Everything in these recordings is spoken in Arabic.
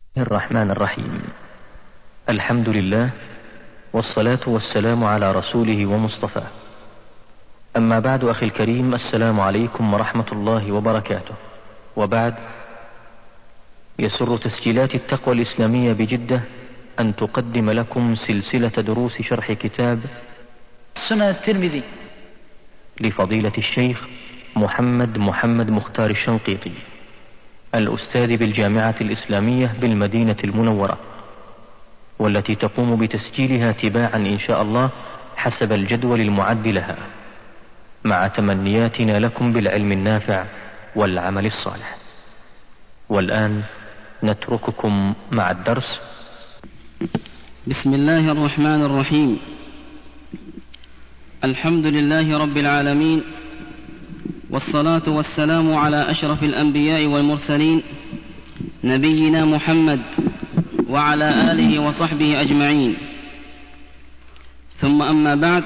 الرحمن الرحيم. الحمد لله، والصلاة والسلام على رسوله ومصطفاه. أما بعد، أخي الكريم، السلام عليكم ورحمة الله وبركاته. وبعد، يسر تسجيلات التقوى الإسلامية بجدة أن تقدم لكم سلسلة دروس شرح كتاب سنن الترمذي لفضيلة الشيخ محمد مختار الشنقيطي، الأستاذ بالجامعة الإسلامية بالمدينة المنورة، والتي تقوم بتسجيلها تباعا إن شاء الله حسب الجدول المعد لها، مع تمنياتنا لكم بالعلم النافع والعمل الصالح. والآن نترككم مع الدرس. بسم الله الرحمن الرحيم. الحمد لله رب العالمين، والصلاة والسلام على أشرف الأنبياء والمرسلين، نبينا محمد وعلى آله وصحبه أجمعين. ثم أما بعد،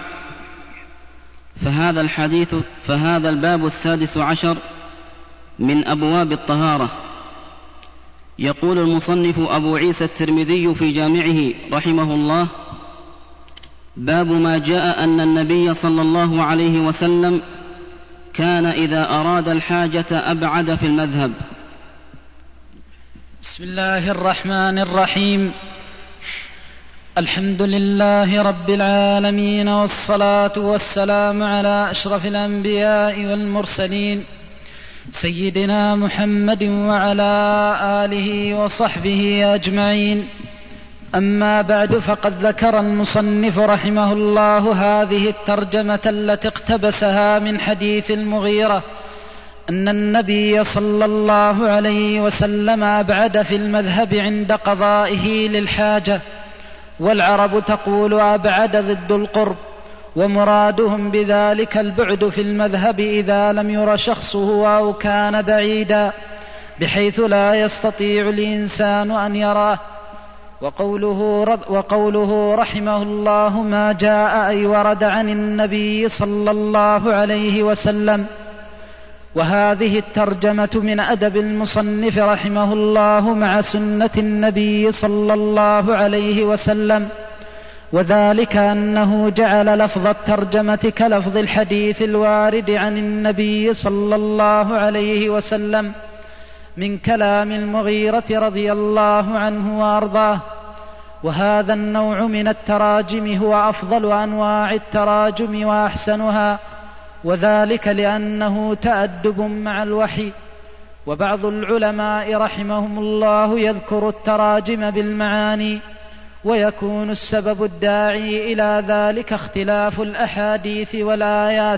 فهذا الباب 16 من أبواب الطهارة. يقول المصنف أبو عيسى الترمذي في جامعه رحمه الله: باب ما جاء أن النبي صلى الله عليه وسلم كان إذا أراد الحاجة أبعد في المذهب. بسم الله الرحمن الرحيم. الحمد لله رب العالمين، والصلاة والسلام على أشرف الأنبياء والمرسلين، سيدنا محمد وعلى آله وصحبه أجمعين. أما بعد، فقد ذكر المصنف رحمه الله هذه الترجمة التي اقتبسها من حديث المغيرة أن النبي صلى الله عليه وسلم أبعد في المذهب عند قضائه للحاجة، والعرب تقول أبعد ضد القرب، ومرادهم بذلك البعد في المذهب إذا لم ير شخصه أو كان بعيدا بحيث لا يستطيع الإنسان أن يراه. وقوله رحمه الله ما جاء أي ورد عن النبي صلى الله عليه وسلم. وهذه الترجمة من أدب المصنف رحمه الله مع سنة النبي صلى الله عليه وسلم، وذلك أنه جعل لفظ الترجمة كلفظ الحديث الوارد عن النبي صلى الله عليه وسلم من كلام المغيرة رضي الله عنه وأرضاه. وهذا النوع من التراجم هو أفضل أنواع التراجم وأحسنها، وذلك لأنه تأدب مع الوحي. وبعض العلماء رحمهم الله يذكر التراجم بالمعاني، ويكون السبب الداعي إلى ذلك اختلاف الأحاديث والآيات،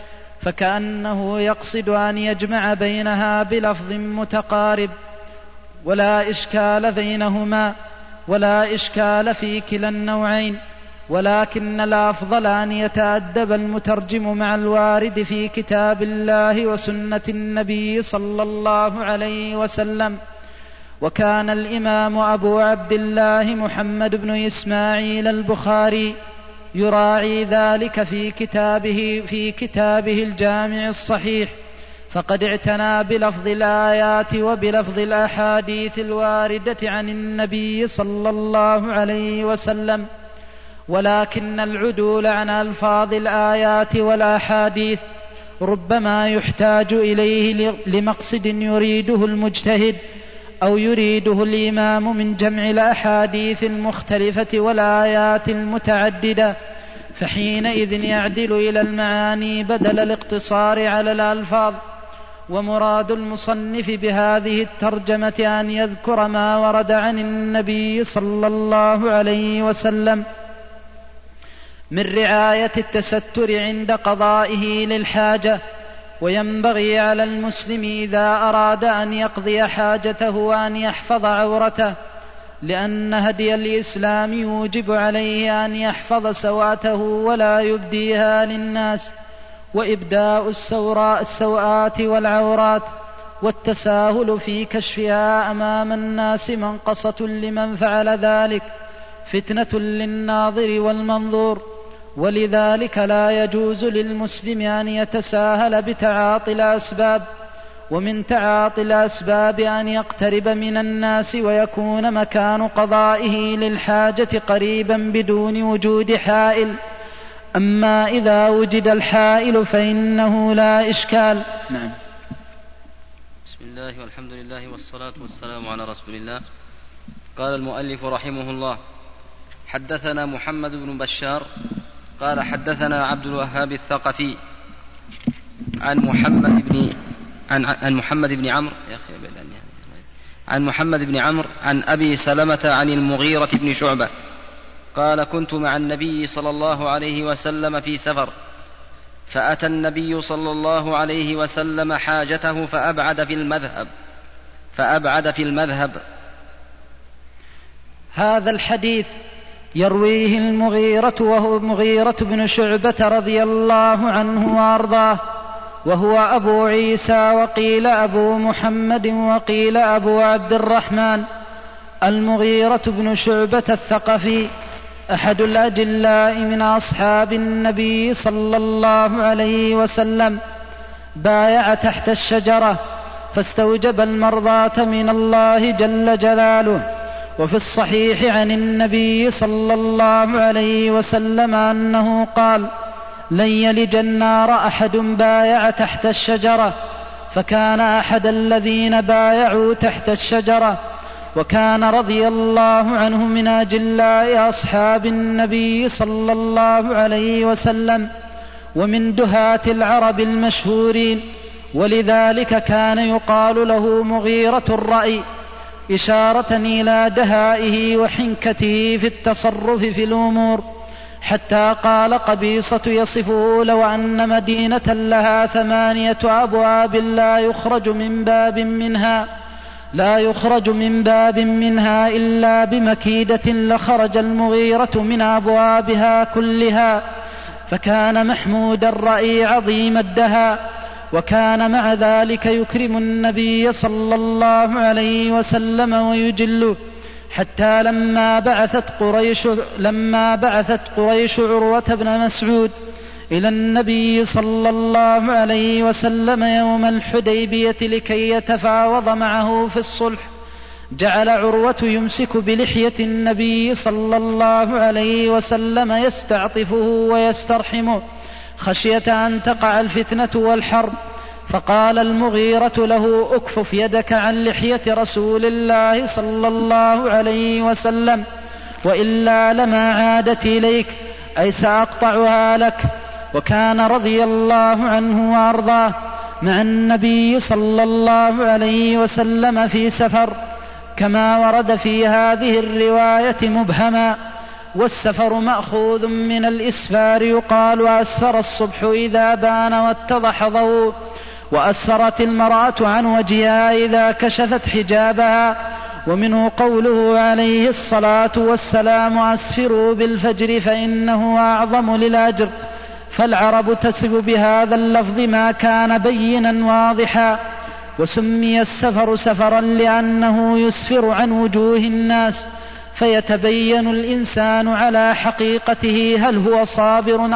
فكأنه يقصد أن يجمع بينها بلفظ متقارب ولا إشكال بينهما، ولا إشكال في كلا النوعين، ولكن الأفضل أن يتأدب المترجم مع الوارد في كتاب الله وسنة النبي صلى الله عليه وسلم. وكان الإمام أبو عبد الله محمد بن إسماعيل البخاري يراعي ذلك في كتابه الجامع الصحيح، فقد اعتنى بلفظ الآيات وبلفظ الأحاديث الواردة عن النبي صلى الله عليه وسلم. ولكن العدول عن ألفاظ الآيات والأحاديث ربما يحتاج إليه لمقصد يريده المجتهد أو يريده الإمام من جمع الأحاديث المختلفة والآيات المتعددة، فحينئذ يعدل إلى المعاني بدل الاقتصار على الألفاظ. ومراد المصنف بهذه الترجمة أن يذكر ما ورد عن النبي صلى الله عليه وسلم من رعاية التستر عند قضائه للحاجة. وينبغي على المسلم إذا أراد أن يقضي حاجته أن يحفظ عورته، لأن هدي الإسلام يوجب عليه أن يحفظ سوءته ولا يبديها للناس. وإبداء السوءات والعورات والتساهل في كشفها أمام الناس منقصة لمن فعل ذلك، فتنة للناظر والمنظور. ولذلك لا يجوز للمسلم أن يتساهل بتعاطي الأسباب ومن تعاطي الأسباب أن يقترب من الناس ويكون مكان قضائه للحاجة قريبا بدون وجود حائل. أما إذا وجد الحائل فإنه لا إشكال. نعم. بسم الله والحمد لله والصلاة والسلام على رسول الله. قال المؤلف رحمه الله: حدثنا محمد بن بشار قال حدثنا عبد الوهاب الثقفي عن محمد بن عمرو عن أبي سلمة عن المغيرة بن شعبة قال: كنت مع النبي صلى الله عليه وسلم في سفر، فأتى النبي صلى الله عليه وسلم حاجته فأبعد في المذهب. هذا الحديث يرويه المغيرة وهو مغيرة بن شعبة رضي الله عنه وأرضاه، وهو أبو عيسى وقيل أبو محمد وقيل أبو عبد الرحمن. المغيرة بن شعبة الثقفي أحد الأجلاء من أصحاب النبي صلى الله عليه وسلم، بايع تحت الشجرة فاستوجب المرضاة من الله جل جلاله. وفي الصحيح عن النبي صلى الله عليه وسلم أنه قال: لن يلج النار أحد بايع تحت الشجرة. فكان أحد الذين بايعوا تحت الشجرة، وكان رضي الله عنه من أجلاء أصحاب النبي صلى الله عليه وسلم ومن دهاة العرب المشهورين، ولذلك كان يقال له مغيرة الرأي، إشارة إلى دهائه وحنكته في التصرف في الأمور، حتى قال قبيصة يصفه: لو أن مدينة لها 8 أبواب لا يخرج من باب منها إلا بمكيدة لخرج المغيرة من أبوابها كلها. فكان محمود الرأي عظيم الدهاء، وكان مع ذلك يكرم النبي صلى الله عليه وسلم ويجله، حتى لما بعثت قريش عروة بن مسعود إلى النبي صلى الله عليه وسلم يوم الحديبية لكي يتفاوض معه في الصلح، جعل عروة يمسك بلحية النبي صلى الله عليه وسلم يستعطفه ويسترحمه خشية أن تقع الفتنة والحرب. فقال المغيرة له: اكفف يدك عن لحية رسول الله صلى الله عليه وسلم، وإلا لما عادت إليك، أي سأقطعها لك. وكان رضي الله عنه وأرضاه مع النبي صلى الله عليه وسلم في سفر، كما ورد في هذه الرواية مبهما. والسفر مأخوذ من الإسفار، يقال أسفر الصبح إذا بان واتضح ضوء، وأسفرت المرأة عن وجهها إذا كشفت حجابها. ومنه قوله عليه الصلاة والسلام: أسفروا بالفجر فإنه أعظم للأجر. فالعرب تسب بهذا اللفظ ما كان بينا واضحا. وسمي السفر سفرا لأنه يسفر عن وجوه الناس، فيتبين الإنسان على حقيقته هل هو صابر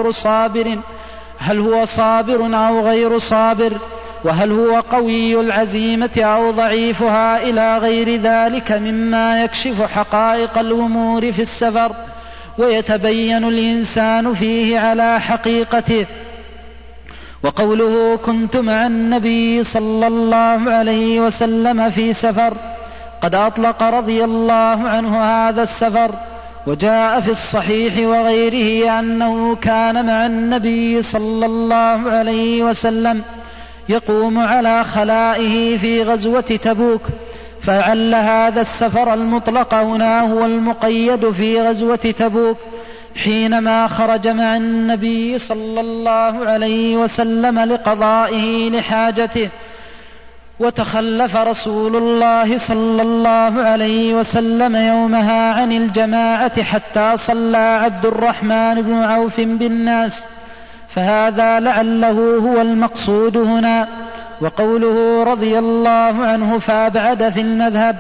أو غير صابر، وهل هو قوي العزيمة أو ضعيفها، إلى غير ذلك مما يكشف حقائق الأمور في السفر، ويتبين الإنسان فيه على حقيقته. وقوله: كنت مع النبي صلى الله عليه وسلم في سفر، قد أطلق رضي الله عنه هذا السفر. وجاء في الصحيح وغيره أنه كان مع النبي صلى الله عليه وسلم يقوم على خلائه في غزوة تبوك، فعل هذا السفر المطلق هنا هو المقيد في غزوة تبوك، حينما خرج مع النبي صلى الله عليه وسلم لقضائه لحاجته، وتخلف رسول الله صلى الله عليه وسلم يومها عن الجماعة حتى صلى عبد الرحمن بن عوف بالناس، فهذا لعله هو المقصود هنا. وقوله رضي الله عنه فأبعد في المذهب،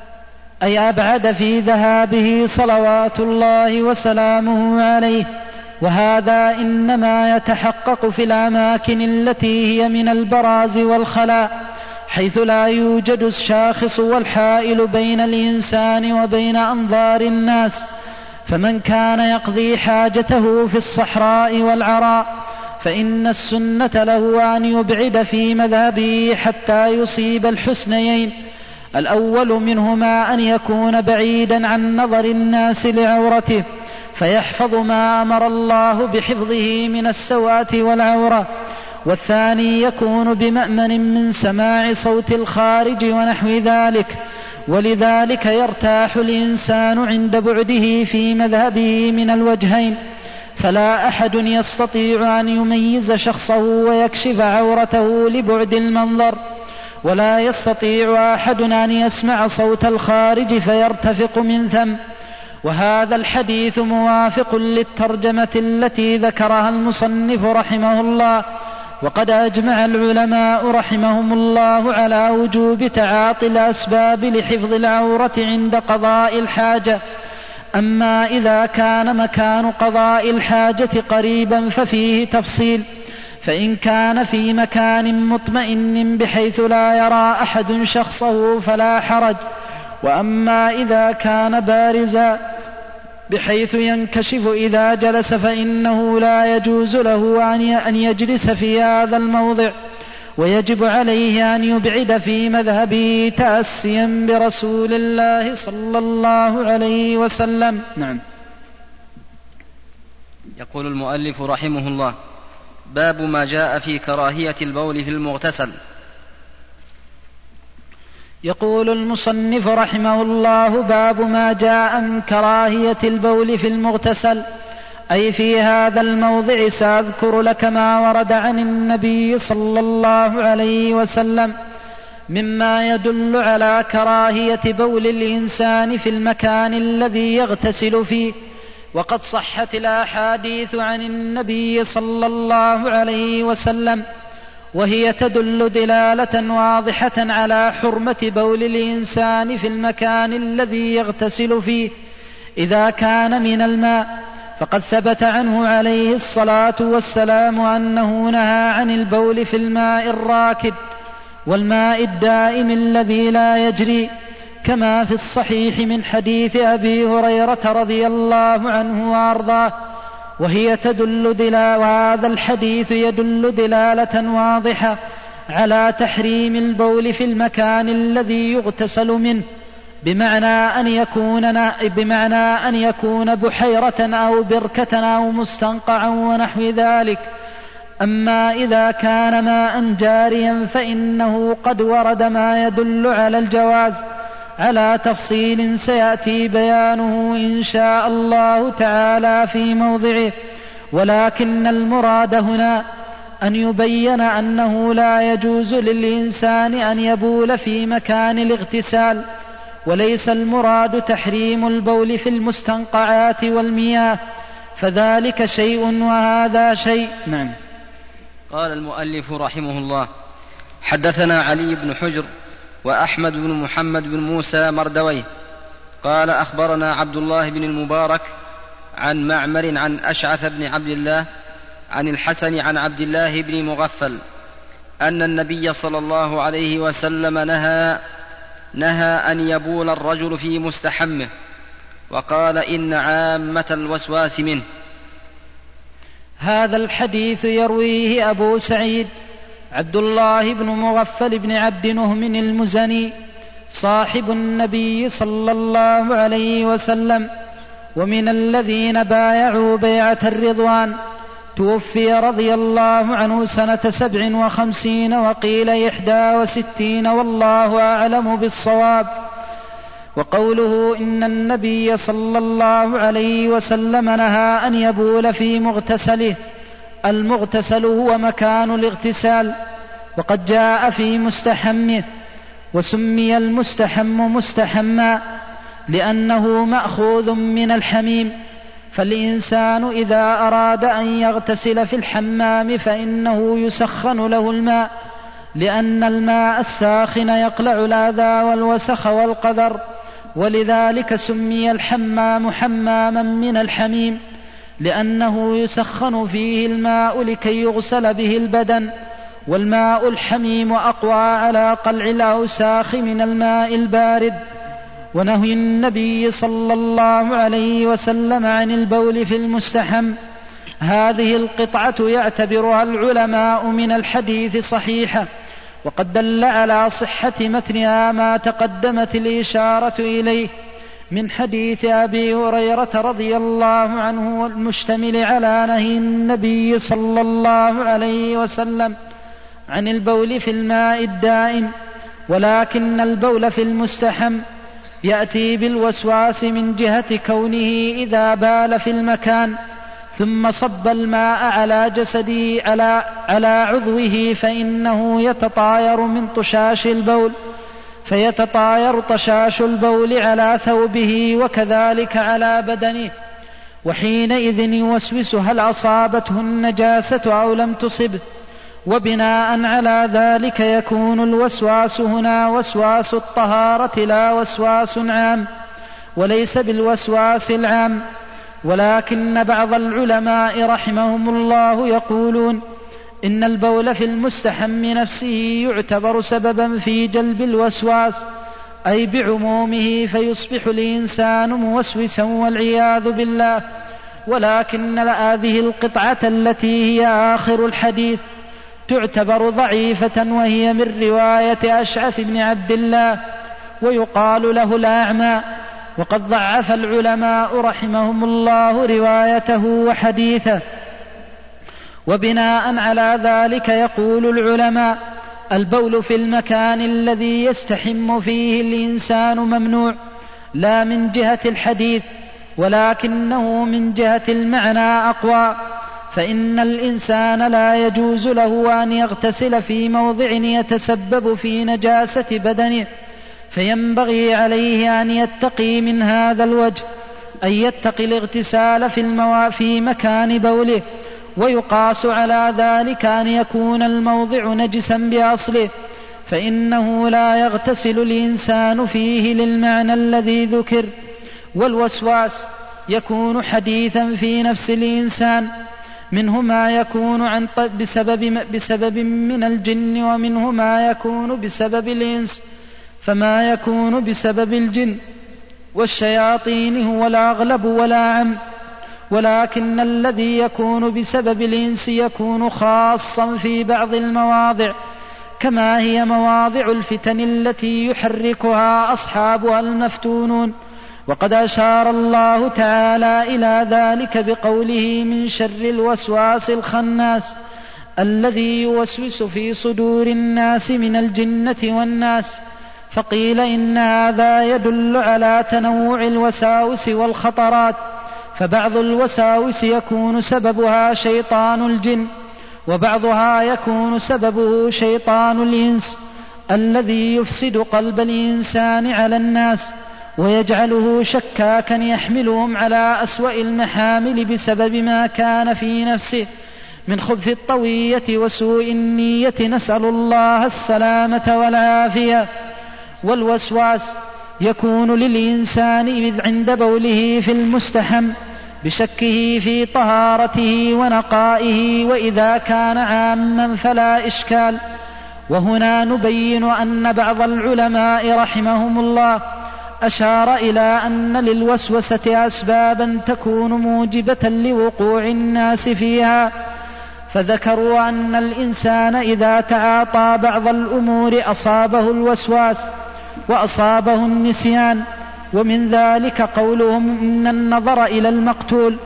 أي أبعد في ذهابه صلوات الله وسلامه عليه، وهذا إنما يتحقق في الأماكن التي هي من البراز والخلاء، حيث لا يوجد الشاخص والحائل بين الإنسان وبين أنظار الناس. فمن كان يقضي حاجته في الصحراء والعراء فإن السنة له أن يبعد في مذهبه حتى يصيب الحسنيين. الأول منهما أن يكون بعيدا عن نظر الناس لعورته فيحفظ ما أمر الله بحفظه من السوءة والعورة، والثاني يكون بمأمن من سماع صوت الخارج ونحو ذلك، ولذلك يرتاح الإنسان عند بعده في مذهبه من الوجهين، فلا أحد يستطيع أن يميز شخصه ويكشف عورته لبعد المنظر، ولا يستطيع أحد أن يسمع صوت الخارج فيرتفق من ثم. وهذا الحديث موافق للترجمة التي ذكرها المصنف رحمه الله، وقد أجمع العلماء رحمهم الله على وجوب تعاطي الأسباب لحفظ العورة عند قضاء الحاجة. أما إذا كان مكان قضاء الحاجة قريبا ففيه تفصيل، فإن كان في مكان مطمئن بحيث لا يرى أحد شخصه فلا حرج. وأما إذا كان بارزا بحيث ينكشف إذا جلس فإنه لا يجوز له أن يجلس في هذا الموضع، ويجب عليه أن يبعد في مذهبه تأسيا برسول الله صلى الله عليه وسلم. نعم. يقول المؤلف رحمه الله: باب ما جاء في كراهية البول في المغتسل. يقول المصنف رحمه الله: باب ما جاء من كراهية البول في المغتسل، أي في هذا الموضع سأذكر لك ما ورد عن النبي صلى الله عليه وسلم مما يدل على كراهية بول الإنسان في المكان الذي يغتسل فيه. وقد صحت الأحاديث عن النبي صلى الله عليه وسلم، وهي تدل دلالة واضحة على حرمة بول الإنسان في المكان الذي يغتسل فيه إذا كان من الماء. فقد ثبت عنه عليه الصلاة والسلام أنه نهى عن البول في الماء الراكد والماء الدائم الذي لا يجري، كما في الصحيح من حديث أبي هريرة رضي الله عنه وأرضاه. وهذا الحديث يدل دلالة واضحة على تحريم البول في المكان الذي يغتسل منه، بمعنى أن يكون بحيرة أو بركة أو مستنقعا ونحو ذلك. أما إذا كان ماء جاريا فإنه قد ورد ما يدل على الجواز على تفصيل سيأتي بيانه إن شاء الله تعالى في موضعه، ولكن المراد هنا أن يبين أنه لا يجوز للإنسان أن يبول في مكان الاغتسال، وليس المراد تحريم البول في المستنقعات والمياه، فذلك شيء وهذا شيء. نعم. قال المؤلف رحمه الله: حدثنا علي بن حجر وأحمد بن محمد بن موسى مردويه قال أخبرنا عبد الله بن المبارك عن معمر عن أشعث بن عبد الله عن الحسن عن عبد الله بن مغفل أن النبي صلى الله عليه وسلم نهى أن يبول الرجل في مستحمه، وقال: إن عامة الوسواس منه. هذا الحديث يرويه أبو سعيد عبد الله بن مغفل بن عبد نهم المزني صاحب النبي صلى الله عليه وسلم، ومن الذين بايعوا بيعة الرضوان. توفي رضي الله عنه سنة 57 وقيل 61 والله أعلم بالصواب. وقوله إن النبي صلى الله عليه وسلم نهى أن يبول في مغتسله، المغتسل هو مكان الاغتسال، وقد جاء في مستحمه، وسمي المستحم مستحما لأنه مأخوذ من الحميم. فالإنسان إذا أراد أن يغتسل في الحمام فإنه يسخن له الماء، لأن الماء الساخن يقلع الأذى والوسخ والقذر، ولذلك سمي الحمام حماما من الحميم. لأنه يسخن فيه الماء لكي يغسل به البدن، والماء الحميم أقوى على قلع الأوساخ من الماء البارد. ونهي النبي صلى الله عليه وسلم عن البول في المستحم، هذه القطعة يعتبرها العلماء من الحديث صحيحة، وقد دل على صحة متنها ما تقدمت الإشارة إليه من حديث أبي هريرة رضي الله عنه المشتمل على نهي النبي صلى الله عليه وسلم عن البول في الماء الدائم. ولكن البول في المستحم يأتي بالوسواس من جهة كونه إذا بال في المكان ثم صب الماء على جسده على عضوه فإنه يتطاير من طشاش البول، فيتطاير طشاش البول على ثوبه وكذلك على بدنه، وحينئذ يوسوس هل أصابته النجاسة أو لم تصبه. وبناء على ذلك يكون الوسواس هنا وسواس الطهارة لا وسواس عام، وليس بالوسواس العام. ولكن بعض العلماء رحمهم الله يقولون إن البول في المستحم نفسه يعتبر سببا في جلب الوسواس، أي بعمومه، فيصبح الإنسان موسوسا والعياذ بالله. ولكن هذه القطعة التي هي آخر الحديث تعتبر ضعيفة، وهي من رواية أشعث بن عبد الله، ويقال له الأعمى، وقد ضعف العلماء رحمهم الله روايته وحديثه. وبناء على ذلك يقول العلماء: البول في المكان الذي يستحم فيه الإنسان ممنوع، لا من جهة الحديث ولكنه من جهة المعنى أقوى، فإن الإنسان لا يجوز له أن يغتسل في موضع يتسبب في نجاسة بدنه، فينبغي عليه أن يتقي من هذا الوجه، أن يتقي الاغتسال في مكان بوله. ويقاس على ذلك أن يكون الموضع نجسا بأصله، فإنه لا يغتسل الإنسان فيه للمعنى الذي ذكر. والوسواس يكون حديثا في نفس الإنسان، منه ما يكون بسبب من الجن، ومنه ما يكون بسبب الإنس. فما يكون بسبب الجن والشياطين هو الأغلب ولا عم، ولكن الذي يكون بسبب الإنس يكون خاصا في بعض المواضع، كما هي مواضع الفتن التي يحركها أصحابها المفتونون. وقد أشار الله تعالى إلى ذلك بقوله: من شر الوسواس الخناس الذي يوسوس في صدور الناس من الجنة والناس. فقيل إن هذا يدل على تنوع الوساوس والخطرات، فبعض الوساوس يكون سببها شيطان الجن، وبعضها يكون سببه شيطان الإنس الذي يفسد قلب الإنسان على الناس ويجعله شكاكا يحملهم على أسوأ المحامل بسبب ما كان في نفسه من خبث الطوية وسوء النية، نسأل الله السلامة والعافية. والوسواس يكون للإنسان عند بوله في المستحم بشكه في طهارته ونقائه، وإذا كان عاما فلا إشكال. وهنا نبين أن بعض العلماء رحمهم الله أشار إلى أن للوسوسة أسبابا تكون موجبة لوقوع الناس فيها، فذكروا أن الإنسان إذا تعاطى بعض الأمور أصابه الوسواس وأصابه النسيان. ومن ذلك قولهم: إن النظر إلى المقتول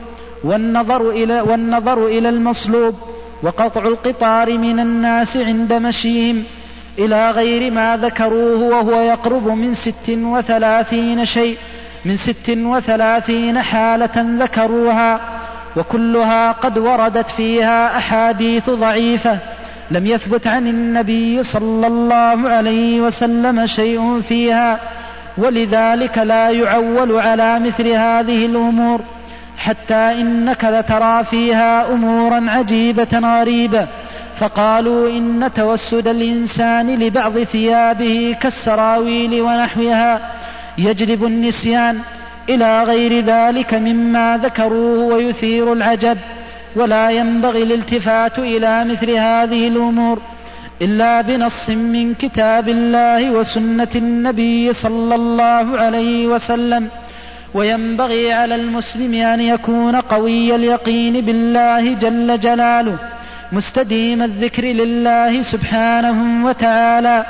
والنظر إلى المصلوب وقطع القطار من الناس عند مشيهم، إلى غير ما ذكروه، وهو يقرب من 36 شيء، من 36 حالة ذكروها، وكلها قد وردت فيها أحاديث ضعيفة لم يثبت عن النبي صلى الله عليه وسلم شيء فيها، ولذلك لا يعول على مثل هذه الأمور، حتى إنك لترى فيها أمورا عجيبة غريبة. فقالوا إن توسد الإنسان لبعض ثيابه كالسراويل ونحوها يجلب النسيان، إلى غير ذلك مما ذكروه ويثير العجب. ولا ينبغي الالتفات إلى مثل هذه الأمور إلا بنص من كتاب الله وسنة النبي صلى الله عليه وسلم. وينبغي على المسلم أن يكون قوي اليقين بالله جل جلاله مستديم الذكر لله سبحانه وتعالى.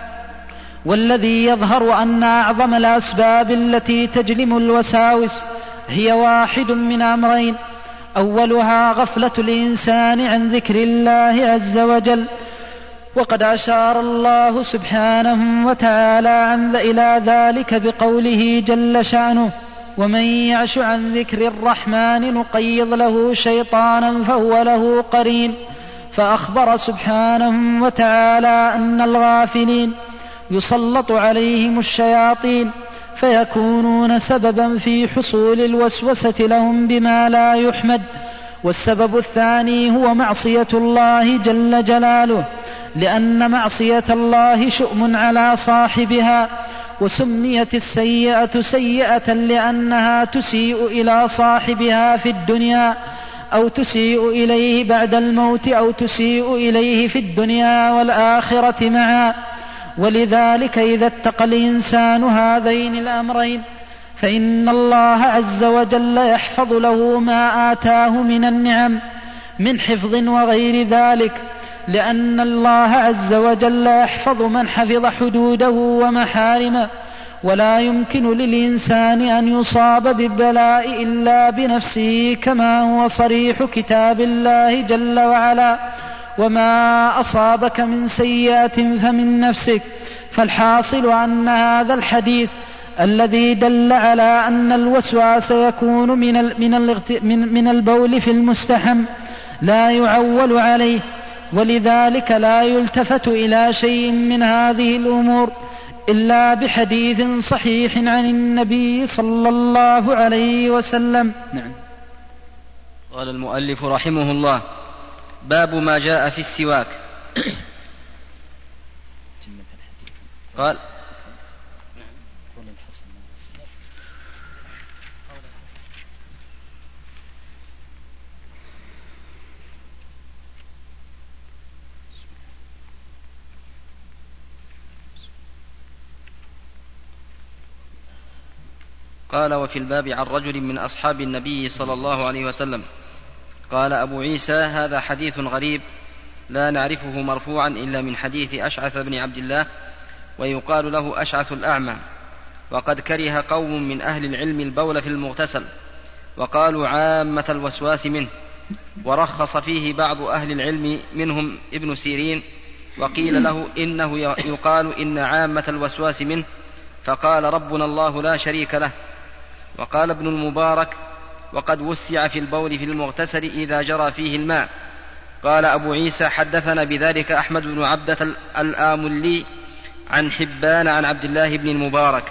والذي يظهر أن أعظم الأسباب التي تجلم الوساوس هي واحد من أمرين: أولها غفلة الإنسان عن ذكر الله عز وجل، وقد أشار الله سبحانه وتعالى إلى ذلك بقوله جل شأنه: ومن يعش عن ذكر الرحمن نقيض له شيطانا فهو له قرين. فأخبر سبحانه وتعالى أن الغافلين يسلط عليهم الشياطين فيكونون سببا في حصول الوسوسة لهم بما لا يحمد. والسبب الثاني هو معصية الله جل جلاله، لأن معصية الله شؤم على صاحبها، وسميت السيئة سيئة لأنها تسيء إلى صاحبها في الدنيا، أو تسيء إليه بعد الموت، أو تسيء إليه في الدنيا والآخرة معا. ولذلك إذا اتقى الإنسان هذين الأمرين فإن الله عز وجل يحفظ له ما آتاه من النعم من حفظ وغير ذلك، لأن الله عز وجل يحفظ من حفظ حدوده ومحارمه. ولا يمكن للإنسان أن يصاب بالبلاء إلا بنفسه، كما هو صريح كتاب الله جل وعلا: وما أصابك من سيئة فمن نفسك. فالحاصل أن هذا الحديث الذي دل على أن الوسواس يكون من البول في المستحم لا يعول عليه، ولذلك لا يلتفت إلى شيء من هذه الأمور إلا بحديث صحيح عن النبي صلى الله عليه وسلم. نعم. قال المؤلف رحمه الله: باب ما جاء في السواك. قال: وفي الباب عن رجل من أصحاب النبي صلى الله عليه وسلم. قال أبو عيسى: هذا حديث غريب لا نعرفه مرفوعا إلا من حديث أشعث بن عبد الله، ويقال له أشعث الأعمى. وقد كره قوم من أهل العلم البول في المغتسل، وقالوا عامة الوسواس منه، ورخص فيه بعض أهل العلم منهم ابن سيرين، وقيل له إنه يقال إن عامة الوسواس منه، فقال ربنا الله لا شريك له. وقال ابن المبارك: وقد وسع في البول في المغتسل إذا جرى فيه الماء. قال أبو عيسى: حدثنا بذلك أحمد بن عبدة الآملي عن حبان عن عبد الله بن المبارك.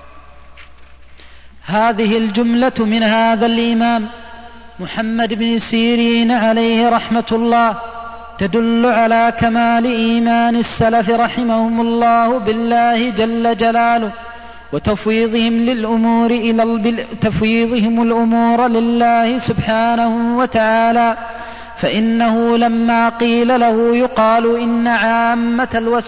هذه الجملة من هذا الإمام محمد بن سيرين عليه رحمة الله تدل على كمال إيمان السلف رحمهم الله بالله جل جلاله، وتفويضهم الأمور لله سبحانه وتعالى. فإنه لما قيل له يقال إن عامة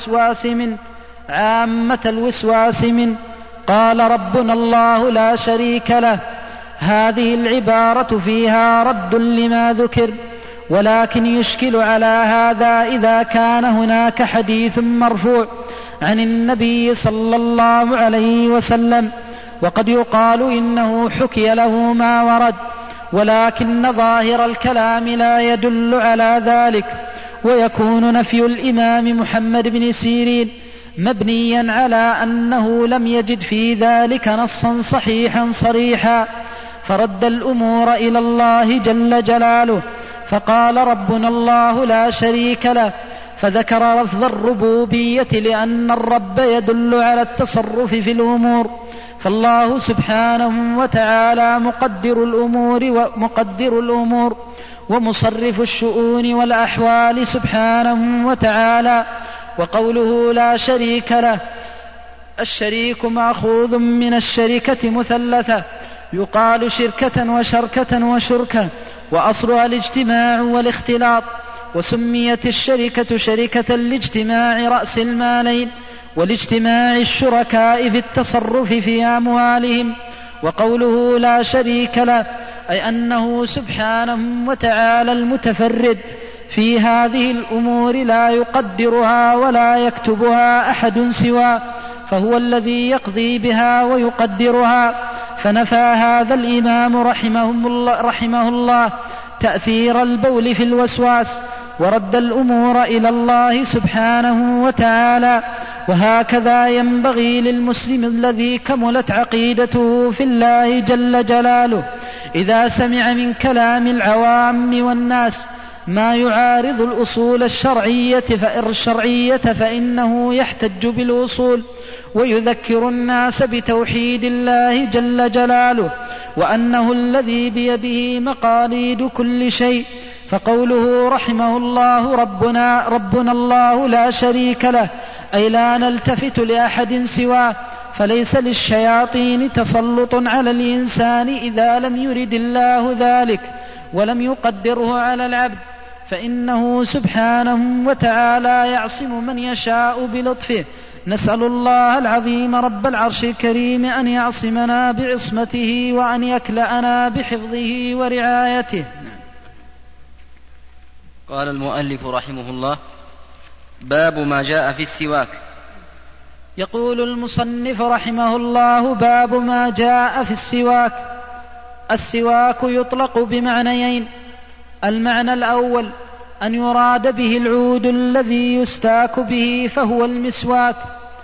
الوسواس من قال ربنا الله لا شريك له. هذه العبارة فيها رد لما ذكر، ولكن يشكل على هذا إذا كان هناك حديث مرفوع عن النبي صلى الله عليه وسلم، وقد يقال إنه حكي له ما ورد، ولكن ظاهر الكلام لا يدل على ذلك، ويكون نفي الإمام محمد بن سيرين مبنيا على أنه لم يجد في ذلك نصا صحيحا صريحا، فرد الأمور إلى الله جل جلاله، فقال ربنا الله لا شريك له، فذكر لفظ الربوبية لأن الرب يدل على التصرف في الأمور، فالله سبحانه وتعالى مقدر الأمور ومصرف الشؤون والأحوال سبحانه وتعالى. وقوله لا شريك له، الشريك مأخوذ من الشركة مثلثة، يقال شركة وشركة وشركة، وأصلها الاجتماع والاختلاط، وسميت الشركة شركة لاجتماع رأس المالين ولاجتماع الشركاء في التصرف في أموالهم. وقوله لا شريك له أي أنه سبحانه وتعالى المتفرد في هذه الأمور، لا يقدرها ولا يكتبها أحد سواه، فهو الذي يقضي بها ويقدرها. فنفى هذا الإمام رحمه الله تأثير البول في الوسواس، ورد الأمور إلى الله سبحانه وتعالى. وهكذا ينبغي للمسلم الذي كملت عقيدته في الله جل جلاله إذا سمع من كلام العوام والناس ما يعارض الأصول الشرعية فإنه يحتج بالأصول ويذكر الناس بتوحيد الله جل جلاله، وأنه الذي بيده مقاليد كل شيء. فقوله رحمه الله ربنا الله لا شريك له أي لا نلتفت لأحد سواه، فليس للشياطين تسلط على الإنسان إذا لم يرد الله ذلك ولم يقدره على العبد، فإنه سبحانه وتعالى يعصم من يشاء بلطفه. نسأل الله العظيم رب العرش الكريم أن يعصمنا بعصمته وأن يكلأنا بحفظه ورعايته. قال المؤلف رحمه الله: باب ما جاء في السواك. يقول المصنف رحمه الله: باب ما جاء في السواك. السواك يطلق بمعنيين: المعنى الأول أن يراد به العود الذي يستاك به فهو المسواك،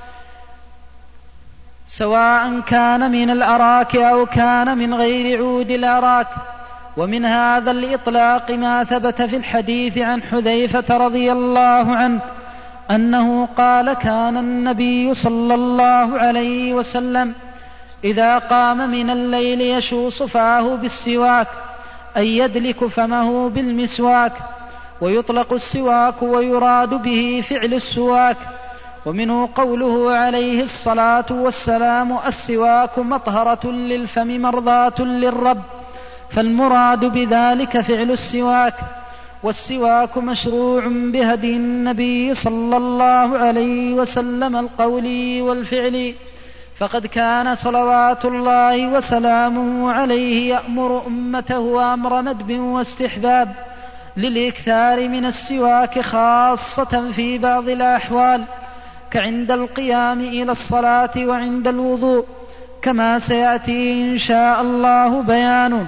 سواء كان من الأراك أو كان من غير عود الأراك. ومن هذا الإطلاق ما ثبت في الحديث عن حذيفة رضي الله عنه أنه قال: كان النبي صلى الله عليه وسلم إذا قام من الليل يشوص فاه بالسواك، أي يدلك فمه بالمسواك. ويطلق السواك ويراد به فعل السواك. ومنه قوله عليه الصلاة والسلام: السواك مطهرة للفم مرضاة للرب، فالمراد بذلك فعل السواك. والسواك مشروع بهدي النبي صلى الله عليه وسلم القولي والفعلي، فقد كان صلوات الله وسلامه عليه يأمر أمته أمر ندب واستحباب للإكثار من السواك، خاصة في بعض الأحوال كعند القيام إلى الصلاة وعند الوضوء، كما سيأتي إن شاء الله بيانه.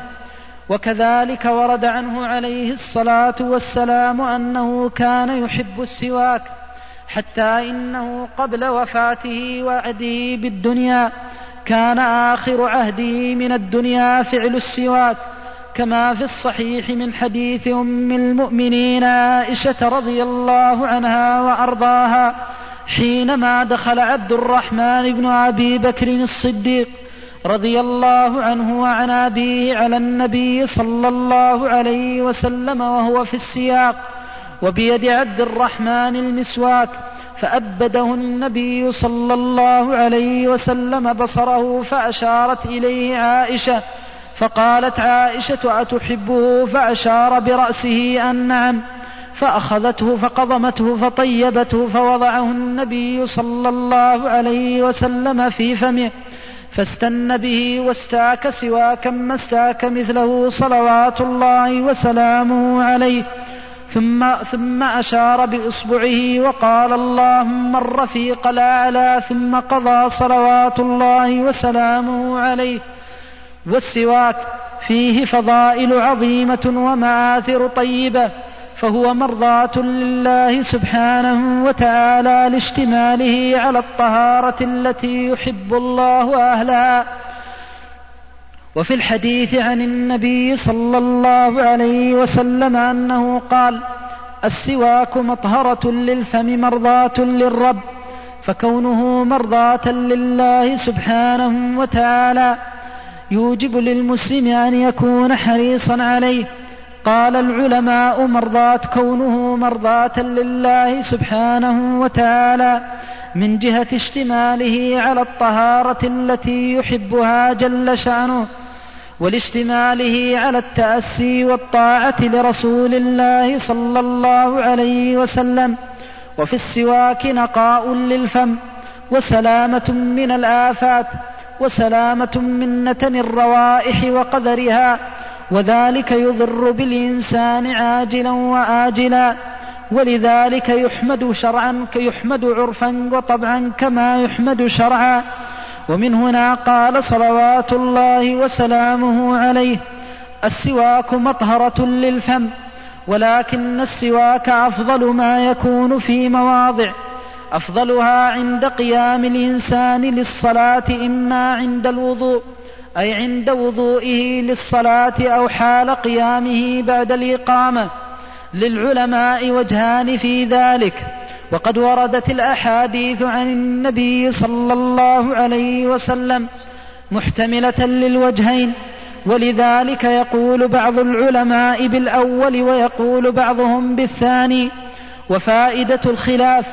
وكذلك ورد عنه عليه الصلاة والسلام أنه كان يحب السواك، حتى إنه قبل وفاته وعده بالدنيا كان آخر عهده من الدنيا فعل السواك، كما في الصحيح من حديث أم المؤمنين عائشة رضي الله عنها وأرضاها حينما دخل عبد الرحمن بن أبي بكر الصديق رضي الله عنه وعن أبيه على النبي صلى الله عليه وسلم وهو في السياق، وبيد عبد الرحمن المسواك، فأبده النبي صلى الله عليه وسلم بصره فأشارت إليه عائشة، فقالت عائشة: أتحبه؟ فأشار برأسه أن نعم، فأخذته فقضمته فطيبته، فوضعه النبي صلى الله عليه وسلم في فمه، فاستن به واستاك سواكا ما استاك مثله صلوات الله وسلامه عليه، ثم أشار بإصبعه وقال: اللهم الرفيق الأعلى، ثم قضى صلوات الله وسلامه عليه. والسواك فيه فضائل عظيمة ومآثر طيبة، فهو مرضاة لله سبحانه وتعالى لاشتماله على الطهارة التي يحب الله أهلها. وفي الحديث عن النبي صلى الله عليه وسلم أنه قال: السواك مطهرة للفم مرضاة للرب، فكونه مرضاة لله سبحانه وتعالى يوجب للمسلم أن يكون حريصا عليه. قال العلماء: كونه مرضاة لله سبحانه وتعالى من جهة اشتماله على الطهارة التي يحبها جل شأنه، ولاشتماله على التأسي والطاعة لرسول الله صلى الله عليه وسلم. وفي السواك نقاء للفم وسلامة من الآفات وسلامة من نتن الروائح وقذرها، وذلك يضر بالإنسان عاجلا وآجلا، ولذلك يحمد شرعا يحمد عرفا وطبعا كما يحمد شرعا. ومن هنا قال صلوات الله وسلامه عليه: السواك مطهرة للفم، ولكن السواك أفضل ما يكون في مواضع، أفضلها عند قيام الإنسان للصلاة، إما عند الوضوء أي عند وضوئه للصلاة أو حال قيامه بعد الإقامة. للعلماء وجهان في ذلك، وقد وردت الأحاديث عن النبي صلى الله عليه وسلم محتملة للوجهين، ولذلك يقول بعض العلماء بالأول ويقول بعضهم بالثاني. وفائدة الخلاف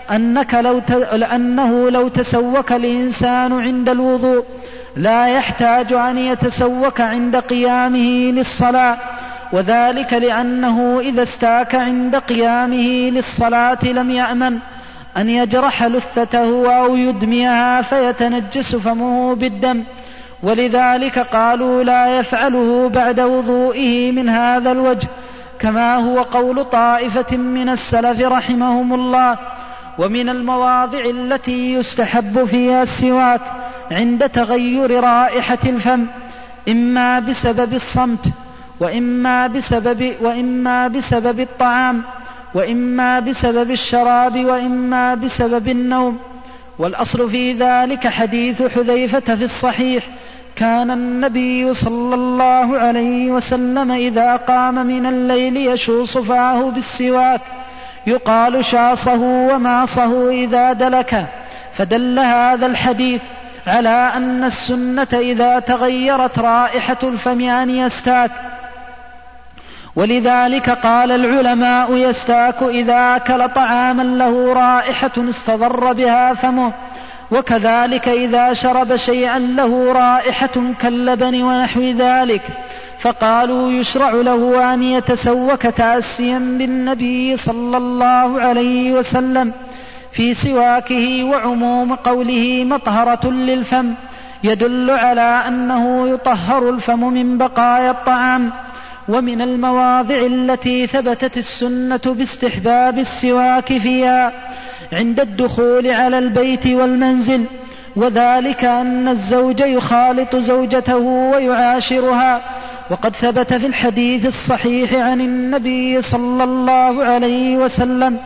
أنه لو تسوك الإنسان عند الوضوء لا يحتاج أن يتسوك عند قيامه للصلاة، وذلك لأنه إذا استاك عند قيامه للصلاة لم يأمن أن يجرح لثته أو يدميها فيتنجس فمه بالدم، ولذلك قالوا لا يفعله بعد وضوئه من هذا الوجه، كما هو قول طائفة من السلف رحمهم الله. ومن المواضع التي يستحب فيها السواك عند تغير رائحة الفم، إما بسبب الصمت وإما بسبب الطعام وإما بسبب الشراب وإما بسبب النوم. والأصل في ذلك حديث حذيفة في الصحيح: كان النبي صلى الله عليه وسلم إذا قام من الليل يشوص فاه بالسواك، يقال شاصه وماصه إذا دلك. فدل هذا الحديث على أن السنة إذا تغيرت رائحة الفم أن يستاك، ولذلك قال العلماء: يستاك إذا أكل طعاما له رائحة استضر بها فمه، وكذلك إذا شرب شيئا له رائحة كاللبن ونحو ذلك. فقالوا يشرع له أن يتسوك تأسيا بالنبي صلى الله عليه وسلم في سواكه. وعموم قوله مطهرة للفم يدل على أنه يطهر الفم من بقايا الطعام. ومن المواضع التي ثبتت السنة باستحباب السواك فيها عند الدخول على البيت والمنزل، وذلك أن الزوج يخالط زوجته ويعاشرها. وقد ثبت في الحديث الصحيح عن النبي صلى الله عليه وسلم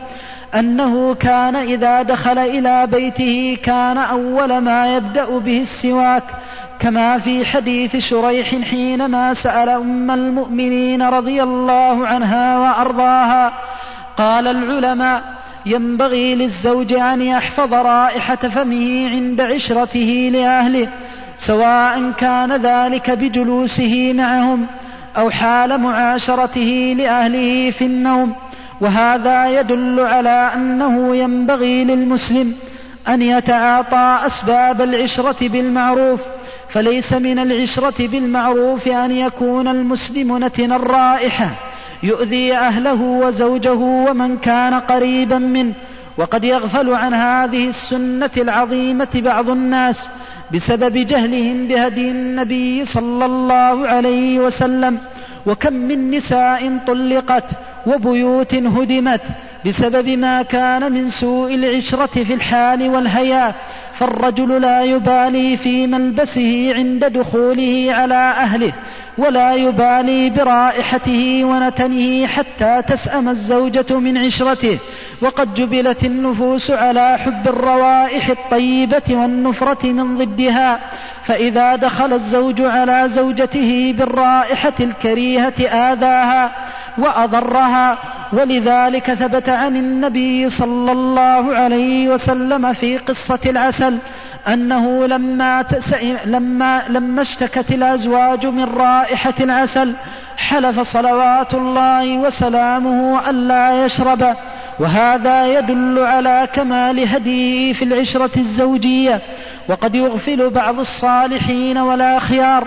أنه كان إذا دخل إلى بيته كان أول ما يبدأ به السواك، كما في حديث شريح حينما سأل أم المؤمنين رضي الله عنها وأرضاها. قال العلماء: ينبغي للزوج أن يحفظ رائحة فمه عند عشرته لأهله، سواء كان ذلك بجلوسه معهم أو حال معاشرته لأهله في النوم. وهذا يدل على أنه ينبغي للمسلم أن يتعاطى أسباب العشرة بالمعروف، فليس من العشرة بالمعروف أن يكون المسلم نتن الرائحة يؤذي أهله وزوجه ومن كان قريبا منه. وقد يغفل عن هذه السنة العظيمة بعض الناس بسبب جهلهم بهدي النبي صلى الله عليه وسلم. وكم من نساء طلقت وبيوت هدمت بسبب ما كان من سوء العشرة في الحال والهياء. فالرجل لا يبالي في ملبسه عند دخوله على أهله، ولا يبالي برائحته ونتنه حتى تسأم الزوجة من عشرته. وقد جبلت النفوس على حب الروائح الطيبة والنفرة من ضدها، فإذا دخل الزوج على زوجته بالرائحة الكريهة آذاها وأضرها. ولذلك ثبت عن النبي صلى الله عليه وسلم في قصة العسل أنه لما اشتكت الأزواج من رائحة العسل حلف صلوات الله وسلامه ألا يشرب. وهذا يدل على كمال هديه في العشرة الزوجية. وقد يغفل بعض الصالحين والأخيار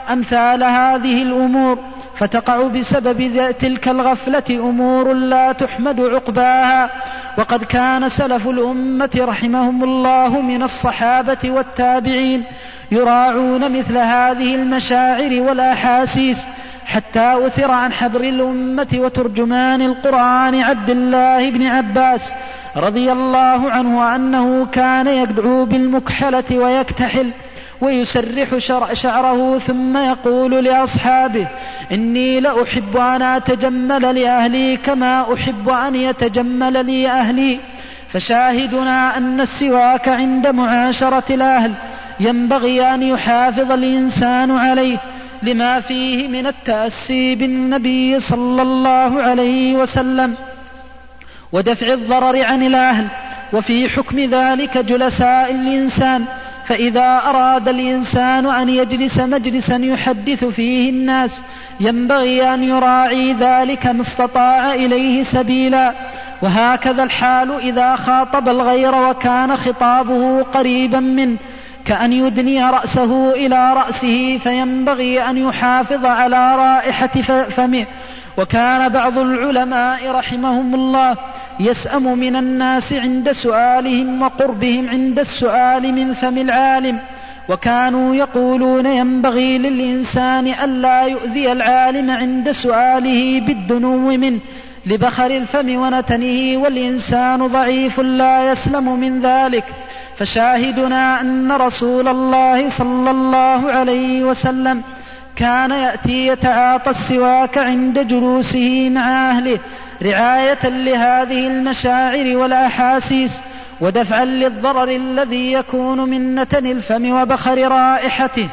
أمثال هذه الأمور، فتقع بسبب تلك الغفلة أمور لا تحمد عقباها. وقد كان سلف الأمة رحمهم الله من الصحابة والتابعين يراعون مثل هذه المشاعر والأحاسيس، حتى أثر عن حبر الأمة وترجمان القرآن عبد الله بن عباس رضي الله عنه أنه كان يدعو بالمكحلة ويكتحل ويسرح شعره، ثم يقول لأصحابه: إني لأحب أن أتجمل لأهلي كما أحب أن يتجمل لي أهلي. فشاهدنا أن السواك عند معاشرة الأهل ينبغي أن يحافظ الإنسان عليه، لما فيه من التأسي بالنبي صلى الله عليه وسلم ودفع الضرر عن الأهل. وفي حكم ذلك جلساء الإنسان، فإذا أراد الإنسان أن يجلس مجلسا يحدث فيه الناس ينبغي أن يراعي ذلك ما استطاع إليه سبيلا. وهكذا الحال إذا خاطب الغير وكان خطابه قريبا منه، كأن يدني رأسه إلى رأسه، فينبغي أن يحافظ على رائحة فمه. وكان بعض العلماء رحمهم الله يسأم من الناس عند سؤالهم وقربهم عند السؤال من فم العالم، وكانوا يقولون: ينبغي للإنسان ألا يؤذي العالم عند سؤاله بالدنو منه لبخر الفم ونتنه، والإنسان ضعيف لا يسلم من ذلك. فشاهدنا أن رسول الله صلى الله عليه وسلم كان يأتي يتعاطى السواك عند جلوسه مع أهله رعاية لهذه المشاعر والأحاسيس، ودفعا للضرر الذي يكون من نتن الفم وبخر رائحته.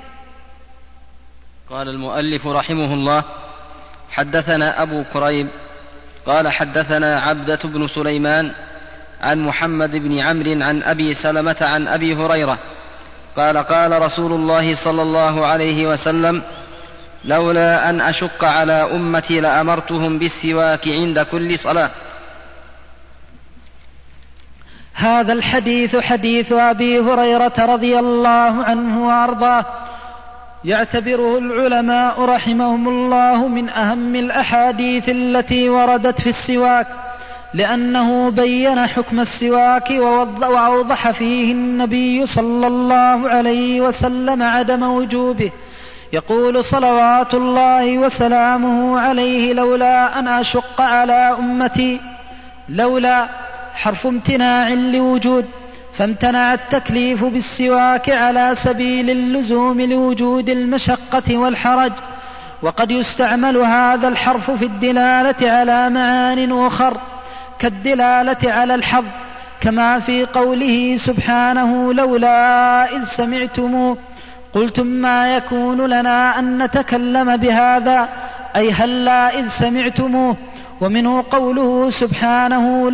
قال المؤلف رحمه الله: حدثنا أبو كريب قال حدثنا عبدة بن سليمان عن محمد بن عمرو عن أبي سلمة عن أبي هريرة قال: قال رسول الله صلى الله عليه وسلم: لولا أن أشق على أمتي لأمرتهم بالسواك عند كل صلاة. هذا الحديث حديث أبي هريرة رضي الله عنه وأرضاه، يعتبره العلماء رحمهم الله من أهم الأحاديث التي وردت في السواك، لأنه بين حكم السواك وأوضح فيه النبي صلى الله عليه وسلم عدم وجوبه. يقول صلوات الله وسلامه عليه: لولا أن أشق على أمتي. لولا حرف امتناع لوجود، فامتنع التكليف بالسواك على سبيل اللزوم لوجود المشقة والحرج. وقد يستعمل هذا الحرف في الدلالة على معان أخر كالدلالة على الحظ، كما في قوله سبحانه: لولا إذ سمعتموه قلتم ما يكون لنا أن نتكلم بهذا، أي هلا إذ سمعتموه. ومنه قوله سبحانه: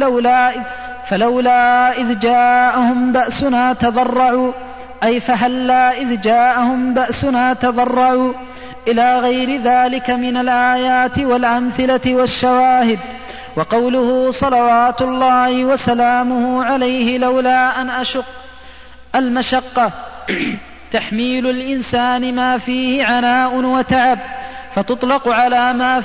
فلولا إذ جاءهم بأسنا تضرعوا، أي فهلا إذ جاءهم بأسنا تضرعوا، إلى غير ذلك من الآيات والأمثلة والشواهد. وقوله صلوات الله وسلامه عليه: لولا أن أشق، المشقة تحميل الإنسان ما فيه عناء وتعب، فتطلق على ما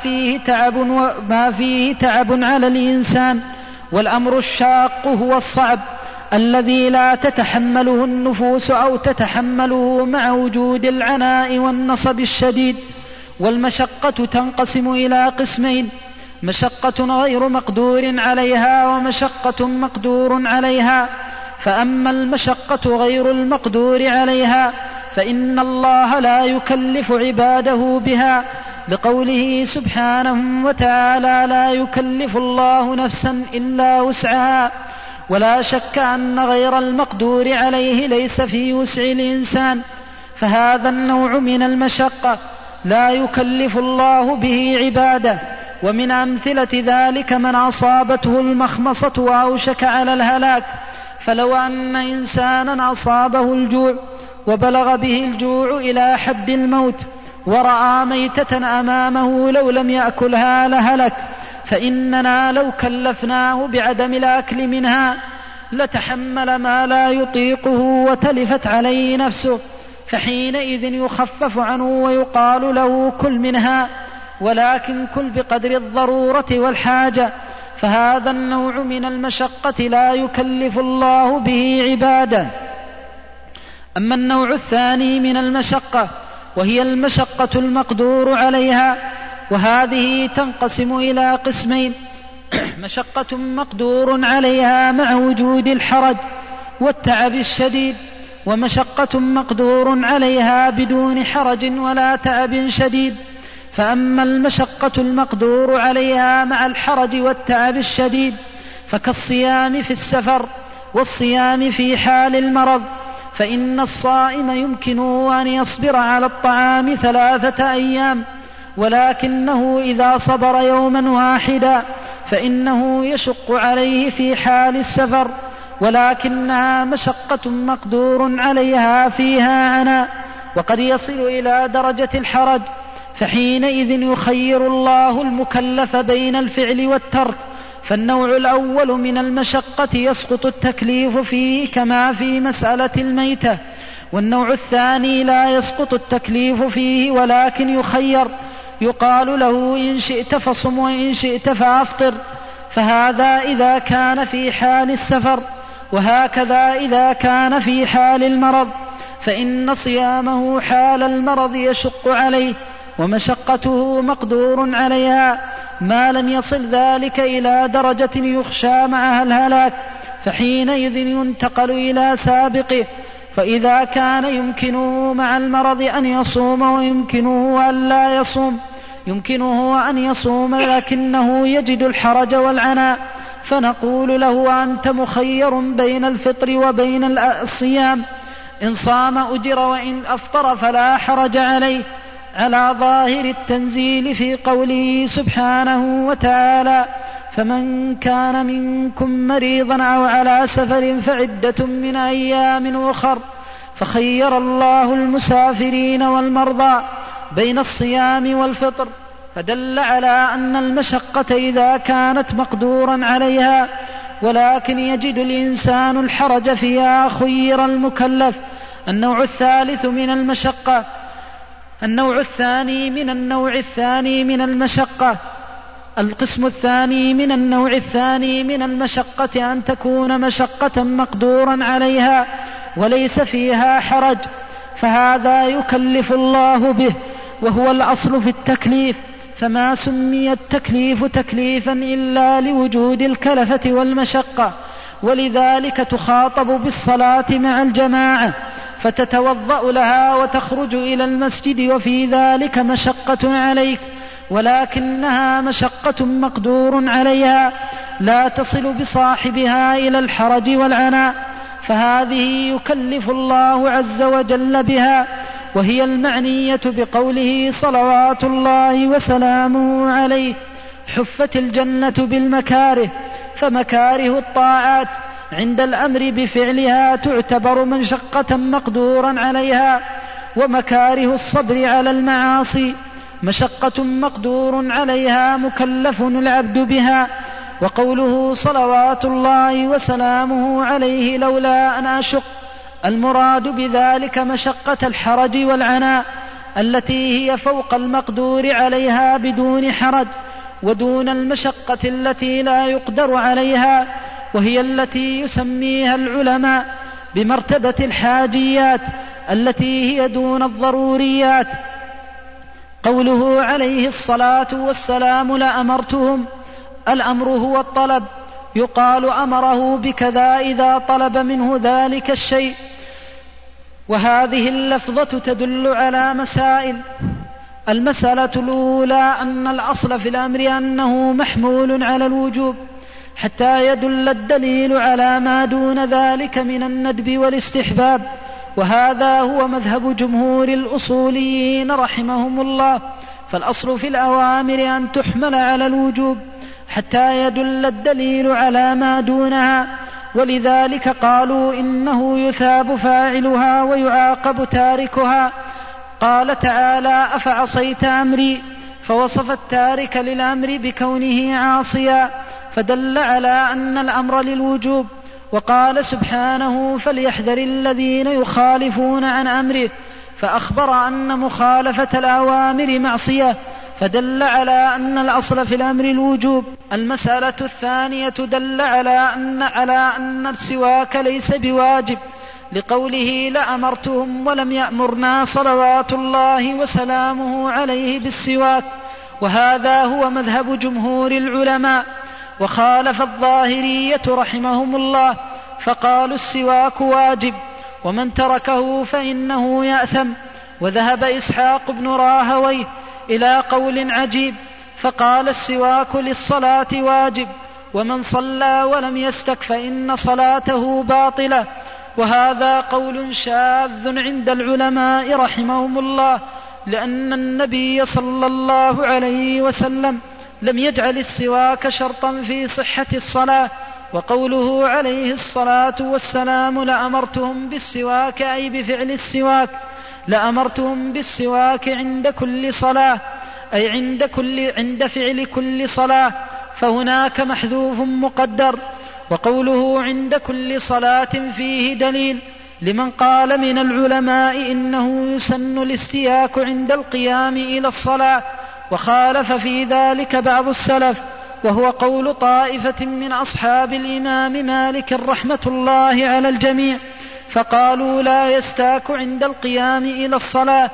فيه تعب على الإنسان. والأمر الشاق هو الصعب الذي لا تتحمله النفوس أو تتحمله مع وجود العناء والنصب الشديد. والمشقة تنقسم إلى قسمين: مشقة غير مقدور عليها ومشقة مقدور عليها. فأما المشقة غير المقدور عليها فإن الله لا يكلف عباده بها، لقوله سبحانه وتعالى: لا يكلف الله نفسا إلا وسعها. ولا شك أن غير المقدور عليه ليس في وسع الإنسان، فهذا النوع من المشقة لا يكلف الله به عباده. ومن أمثلة ذلك من أصابته المخمصة وأوشك على الهلاك، فلو أن إنسانا أصابه الجوع وبلغ به الجوع إلى حد الموت ورأى ميتة أمامه لو لم يأكلها لهلك، فإننا لو كلفناه بعدم الأكل منها لتحمل ما لا يطيقه وتلفت عليه نفسه، فحينئذ يخفف عنه ويقال له كل منها، ولكن كل بقدر الضرورة والحاجة. فهذا النوع من المشقة لا يكلف الله به عباده. أما النوع الثاني من المشقة وهي المشقة المقدور عليها، وهذه تنقسم إلى قسمين: مشقة مقدور عليها مع وجود الحرج والتعب الشديد، ومشقة مقدور عليها بدون حرج ولا تعب شديد. فأما المشقة المقدور عليها مع الحرج والتعب الشديد فكالصيام في السفر والصيام في حال المرض، فإن الصائم يمكنه أن يصبر على الطعام 3 أيام، ولكنه إذا صبر يوما واحدا فإنه يشق عليه في حال السفر، ولكنها مشقة مقدور عليها فيها عناء، وقد يصل إلى درجة الحرج، فحينئذ يخير الله المكلف بين الفعل والترك. فالنوع الأول من المشقة يسقط التكليف فيه كما في مسألة الميتة، والنوع الثاني لا يسقط التكليف فيه ولكن يخير، يقال له إن شئت فصم وإن شئت فأفطر. فهذا إذا كان في حال السفر، وهكذا إذا كان في حال المرض، فإن صيامه حال المرض يشق عليه ومشقته مقدور عليها ما لم يصل ذلك إلى درجة يخشى معها الهلاك، فحينئذ ينتقل إلى سابقه. فإذا كان يمكنه مع المرض أن يصوم ويمكنه أن لا يصوم، يمكنه أن يصوم لكنه يجد الحرج والعناء، فنقول له أنت مخير بين الفطر وبين الصيام، إن صام أجر وإن أفطر فلا حرج عليه، على ظاهر التنزيل في قوله سبحانه وتعالى: فمن كان منكم مريضا أو على سفر فعدة من أيام أخر. فخير الله المسافرين والمرضى بين الصيام والفطر، فدل على أن المشقة إذا كانت مقدورا عليها ولكن يجد الإنسان الحرج فيها خير المكلف. النوع الثالث من المشقة، النوع الثاني من النوع الثاني من المشقة، القسم الثاني من النوع الثاني من المشقة أن تكون مشقة مقدورا عليها وليس فيها حرج، فهذا يكلف الله به، وهو الأصل في التكليف، فما سمي التكليف تكليفا إلا لوجود الكلفة والمشقة. ولذلك تخاطب بالصلاة مع الجماعة فتتوضأ لها وتخرج إلى المسجد، وفي ذلك مشقة عليك، ولكنها مشقة مقدور عليها لا تصل بصاحبها إلى الحرج والعناء، فهذه يكلف الله عز وجل بها، وهي المعنية بقوله صلوات الله وسلامه عليه: حفت الجنة بالمكاره. فمكاره الطاعات عند الأمر بفعلها تعتبر مشقة مقدورا عليها، ومكاره الصبر على المعاصي مشقة مقدور عليها مكلف العبد بها. وقوله صلوات الله وسلامه عليه لولا أن أشق، المراد بذلك مشقة الحرج والعناء التي هي فوق المقدور عليها بدون حرج، ودون المشقة التي لا يقدر عليها، وهي التي يسميها العلماء بمرتبة الحاجيات التي هي دون الضروريات. قوله عليه الصلاة والسلام: لأمرتهم، الأمر هو الطلب، يقال أمره بكذا إذا طلب منه ذلك الشيء. وهذه اللفظة تدل على مسائل: المسألة الأولى أن الأصل في الأمر أنه محمول على الوجوب حتى يدل الدليل على ما دون ذلك من الندب والاستحباب، وهذا هو مذهب جمهور الأصوليين رحمهم الله. فالأصل في الأوامر أن تحمل على الوجوب حتى يدل الدليل على ما دونها، ولذلك قالوا إنه يثاب فاعلها ويعاقب تاركها. قال تعالى: أفعصيت أمري، فوصف التارك للأمر بكونه عاصيا، فدل على أن الأمر للوجوب. وقال سبحانه: فليحذر الذين يخالفون عن أمره، فأخبر أن مخالفة الأوامر معصية، فدل على أن الأصل في الأمر الوجوب. المسألة الثانية دل على أن السواك ليس بواجب، لقوله لأمرتهم ولم يأمرنا صلوات الله وسلامه عليه بالسواك، وهذا هو مذهب جمهور العلماء. وخالف الظاهرية رحمهم الله فقالوا السواك واجب، ومن تركه فإنه يأثم. وذهب إسحاق بن راهويه إلى قول عجيب فقال السواك للصلاة واجب، ومن صلى ولم يستك فإن صلاته باطلة. وهذا قول شاذ عند العلماء رحمهم الله، لأن النبي صلى الله عليه وسلم لم يجعل السواك شرطا في صحة الصلاة. وقوله عليه الصلاة والسلام لأمرتهم بالسواك أي بفعل السواك، لأمرتهم بالسواك عند كل صلاة أي عند فعل كل صلاة، فهناك محذوف مقدر. وقوله عند كل صلاة فيه دليل لمن قال من العلماء إنه يسن الاستياك عند القيام إلى الصلاة، وخالف في ذلك بعض السلف، وهو قول طائفة من أصحاب الإمام مالك رحمة الله على الجميع، فقالوا لا يستاك عند القيام إلى الصلاة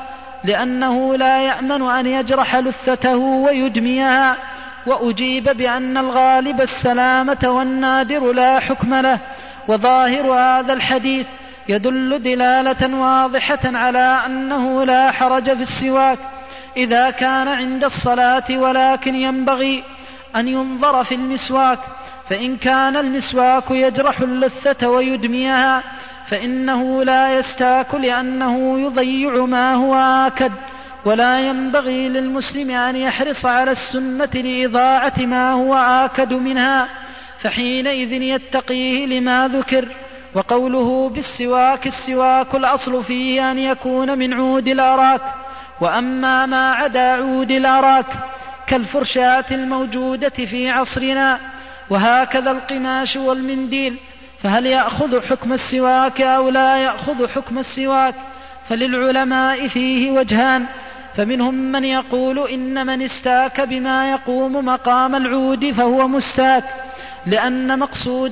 لأنه لا يأمن أن يجرح لثته ويدميها. وأجيب بأن الغالب السلامة والنادر لا حكم له. وظاهر هذا الحديث يدل دلالة واضحة على أنه لا حرج في السواك إذا كان عند الصلاة، ولكن ينبغي أن ينظر في المسواك، فإن كان المسواك يجرح اللثة ويدميها فإنه لا يستاك لأنه يضيع ما هو آكد. ولا ينبغي للمسلم أن يحرص على السنة لإضاعة ما هو آكد منها، فحينئذ يتقيه لما ذكر. وقوله بالسواك، السواك الأصل فيه أن يكون من عود الأراك، وأما ما عدا عود الأراك كالفرشاة الموجودة في عصرنا، وهكذا القماش والمنديل، فهل يأخذ حكم السواك أو لا يأخذ حكم السواك؟ فللعلماء فيه وجهان، فمنهم من يقول إن من استاك بما يقوم مقام العود فهو مستاك، لأن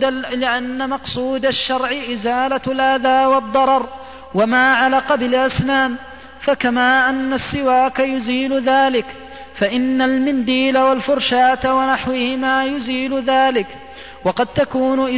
مقصود الشرع إزالة الأذى والضرر وما علق بالأسنان، فكما أن السواك يزيل ذلك فإن المنديل والفرشاة ونحوهما يزيل ذلك. وقد تكون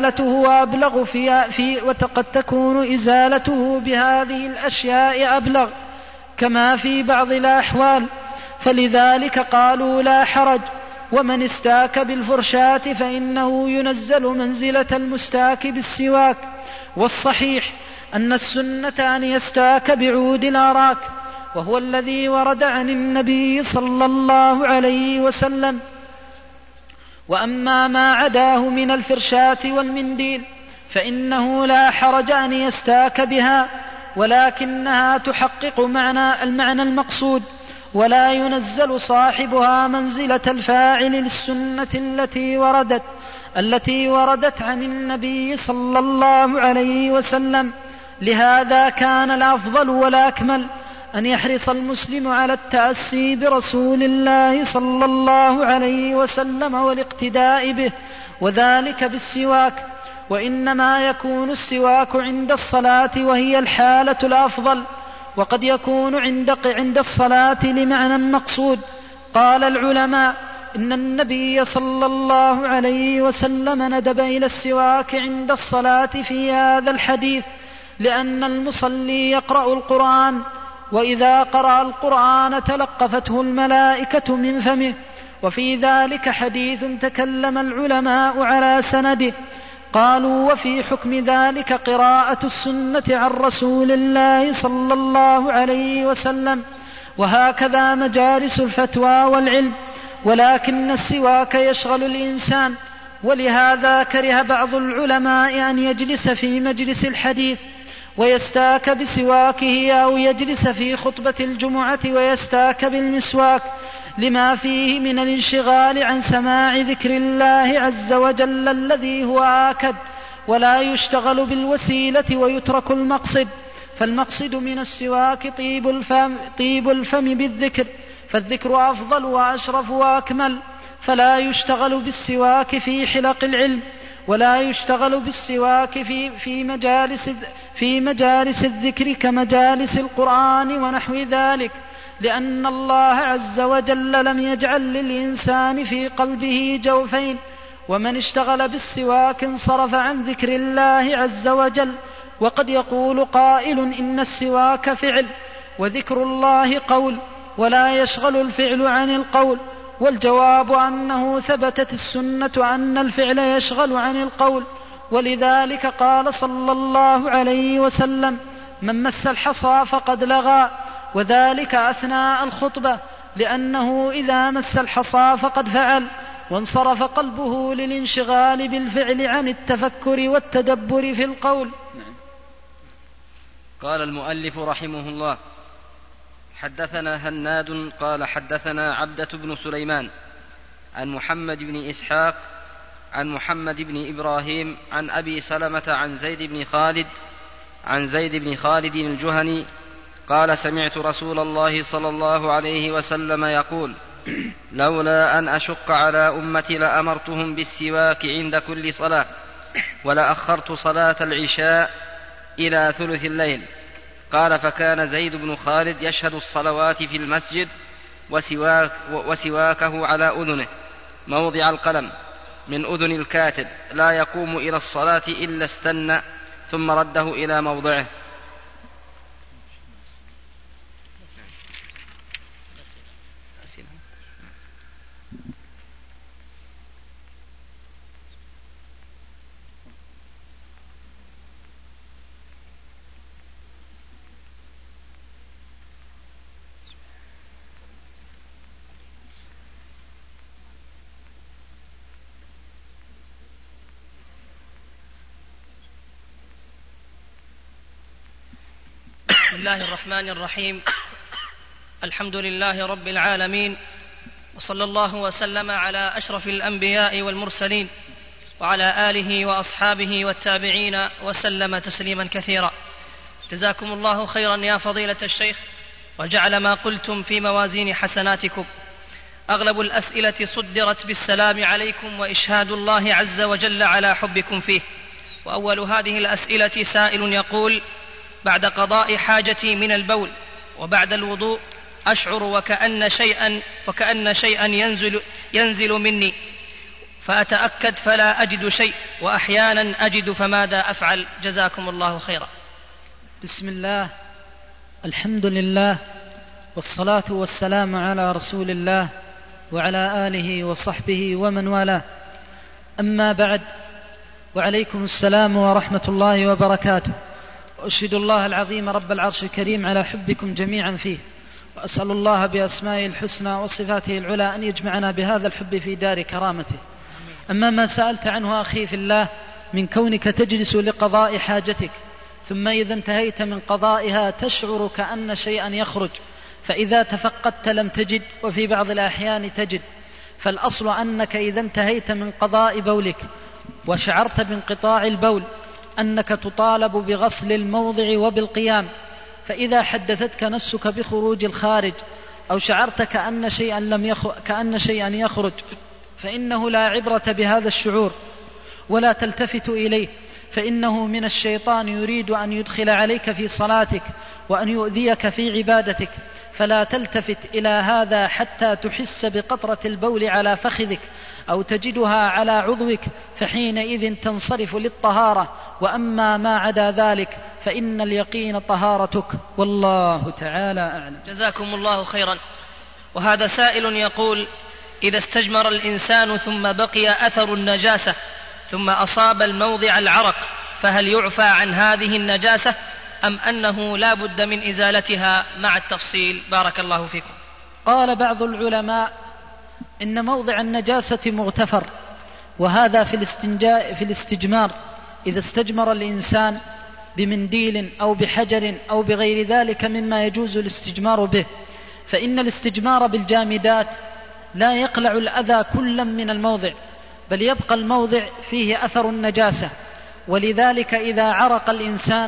إزالته بهذه الأشياء أبلغ كما في بعض الأحوال، فلذلك قالوا لا حرج. ومن استاك بالفرشاة فإنه ينزل منزلة المستاك بالسواك. والصحيح أن السنة أن يستاك بعود الأراك، وهو الذي ورد عن النبي صلى الله عليه وسلم. وأما ما عداه من الفرشاة والمنديل فإنه لا حرج أن يستاك بها، ولكنها تحقق المعنى المقصود، ولا ينزل صاحبها منزلة الفاعل للسنة التي وردت عن النبي صلى الله عليه وسلم. لهذا كان الأفضل والأكمل أن يحرص المسلم على التأسي برسول الله صلى الله عليه وسلم والاقتداء به، وذلك بالسواك. وإنما يكون السواك عند الصلاة وهي الحالة الأفضل، وقد يكون عند الصلاة لمعنى مقصود. قال العلماء إن النبي صلى الله عليه وسلم ندب إلى السواك عند الصلاة في هذا الحديث، لأن المصلي يقرأ القرآن، وإذا قرأ القرآن تلقفته الملائكة من فمه. وفي ذلك حديث تكلم العلماء على سنده، قالوا وفي حكم ذلك قراءة السنة عن رسول الله صلى الله عليه وسلم، وهكذا مجالس الفتوى والعلم. ولكن السواك يشغل الإنسان، ولهذا كره بعض العلماء أن يجلس في مجلس الحديث ويستاك بسواكه، أو يجلس في خطبة الجمعة ويستاك بالمسواك، لما فيه من الانشغال عن سماع ذكر الله عز وجل الذي هو آكد، ولا يشتغل بالوسيلة ويترك المقصد. فالمقصد من السواك طيب الفم بالذكر، فالذكر أفضل وأشرف وأكمل، فلا يشتغل بالسواك في حلق العلم، ولا يشتغل بالسواك في مجالس الذكر كمجالس القرآن ونحو ذلك، لأن الله عز وجل لم يجعل للإنسان في قلبه جوفين، ومن اشتغل بالسواك انصرف عن ذكر الله عز وجل. وقد يقول قائل إن السواك فعل وذكر الله قول، ولا يشغل الفعل عن القول، والجواب أنه ثبتت السنة أن الفعل يشغل عن القول، ولذلك قال صلى الله عليه وسلم: من مس الحصى فقد لغى، وذلك أثناء الخطبة، لأنه إذا مس الحصى فقد فعل، وانصرف قلبه للانشغال بالفعل عن التفكر والتدبر في القول. قال المؤلف رحمه الله: حدثنا هناد قال حدثنا عبدة بن سليمان عن محمد بن إسحاق عن محمد بن إبراهيم عن أبي سلمة عن زيد بن خالد الجهني قال: سمعت رسول الله صلى الله عليه وسلم يقول: لولا أن أشق على أمتي لأمرتهم بالسواك عند كل صلاة، ولأخرت صلاة العشاء إلى ثلث الليل. قال: فكان زيد بن خالد يشهد الصلوات في المسجد وسواكه على أذنه موضع القلم من أذن الكاتب، لا يقوم إلى الصلاة إلا استنى ثم رده إلى موضعه. بسم الله الرحمن الرحيم. الحمد لله رب العالمين، وصلى الله وسلم على أشرف الأنبياء والمرسلين وعلى آله وأصحابه والتابعين وسلم تسليما كثيرا. جزاكم الله خيرا يا فضيلة الشيخ، وجعل ما قلتم في موازين حسناتكم. أغلب الأسئلة صدرت بالسلام عليكم وإشهاد الله عز وجل على حبكم فيه. وأول هذه الأسئلة سائل يقول: بعد قضاء حاجتي من البول وبعد الوضوء أشعر وكأن شيئا ينزل مني، فأتأكد فلا أجد شيء، وأحيانا أجد، فماذا أفعل؟ جزاكم الله خيرا. بسم الله، الحمد لله، والصلاة والسلام على رسول الله وعلى آله وصحبه ومن والاه. أما بعد، وعليكم السلام ورحمة الله وبركاته. وأشهد الله العظيم رب العرش الكريم على حبكم جميعا فيه، وأسأل الله بأسمائه الحسنى وصفاته العلى أن يجمعنا بهذا الحب في دار كرامته. أما ما سألت عنه أخي في الله من كونك تجلس لقضاء حاجتك، ثم إذا انتهيت من قضائها تشعر كأن شيئا يخرج، فإذا تفقدت لم تجد، وفي بعض الأحيان تجد. فالأصل أنك إذا انتهيت من قضاء بولك وشعرت بانقطاع البول أنك تطالب بغسل الموضع وبالقيام. فإذا حدثتك نفسك بخروج الخارج أو شعرت كأن شيئا يخرج، فإنه لا عبرة بهذا الشعور ولا تلتفت إليه، فإنه من الشيطان يريد أن يدخل عليك في صلاتك وأن يؤذيك في عبادتك، فلا تلتفت إلى هذا حتى تحس بقطرة البول على فخذك أو تجدها على عضوك، فحينئذ تنصرف للطهارة. وأما ما عدا ذلك فإن اليقين طهارتك، والله تعالى أعلم. جزاكم الله خيرا. وهذا سائل يقول: إذا استجمر الإنسان ثم بقي أثر النجاسة ثم أصاب الموضع العرق، فهل يعفى عن هذه النجاسة أم أنه لا بد من إزالتها مع التفصيل؟ بارك الله فيكم. قال بعض العلماء إن موضع النجاسة مغتفر، وهذا في الاستجمار. إذا استجمر الإنسان بمنديل أو بحجر أو بغير ذلك مما يجوز الاستجمار به، فإن الاستجمار بالجامدات لا يقلع الأذى كلا من الموضع، بل يبقى الموضع فيه أثر النجاسة. ولذلك إذا عرق الإنسان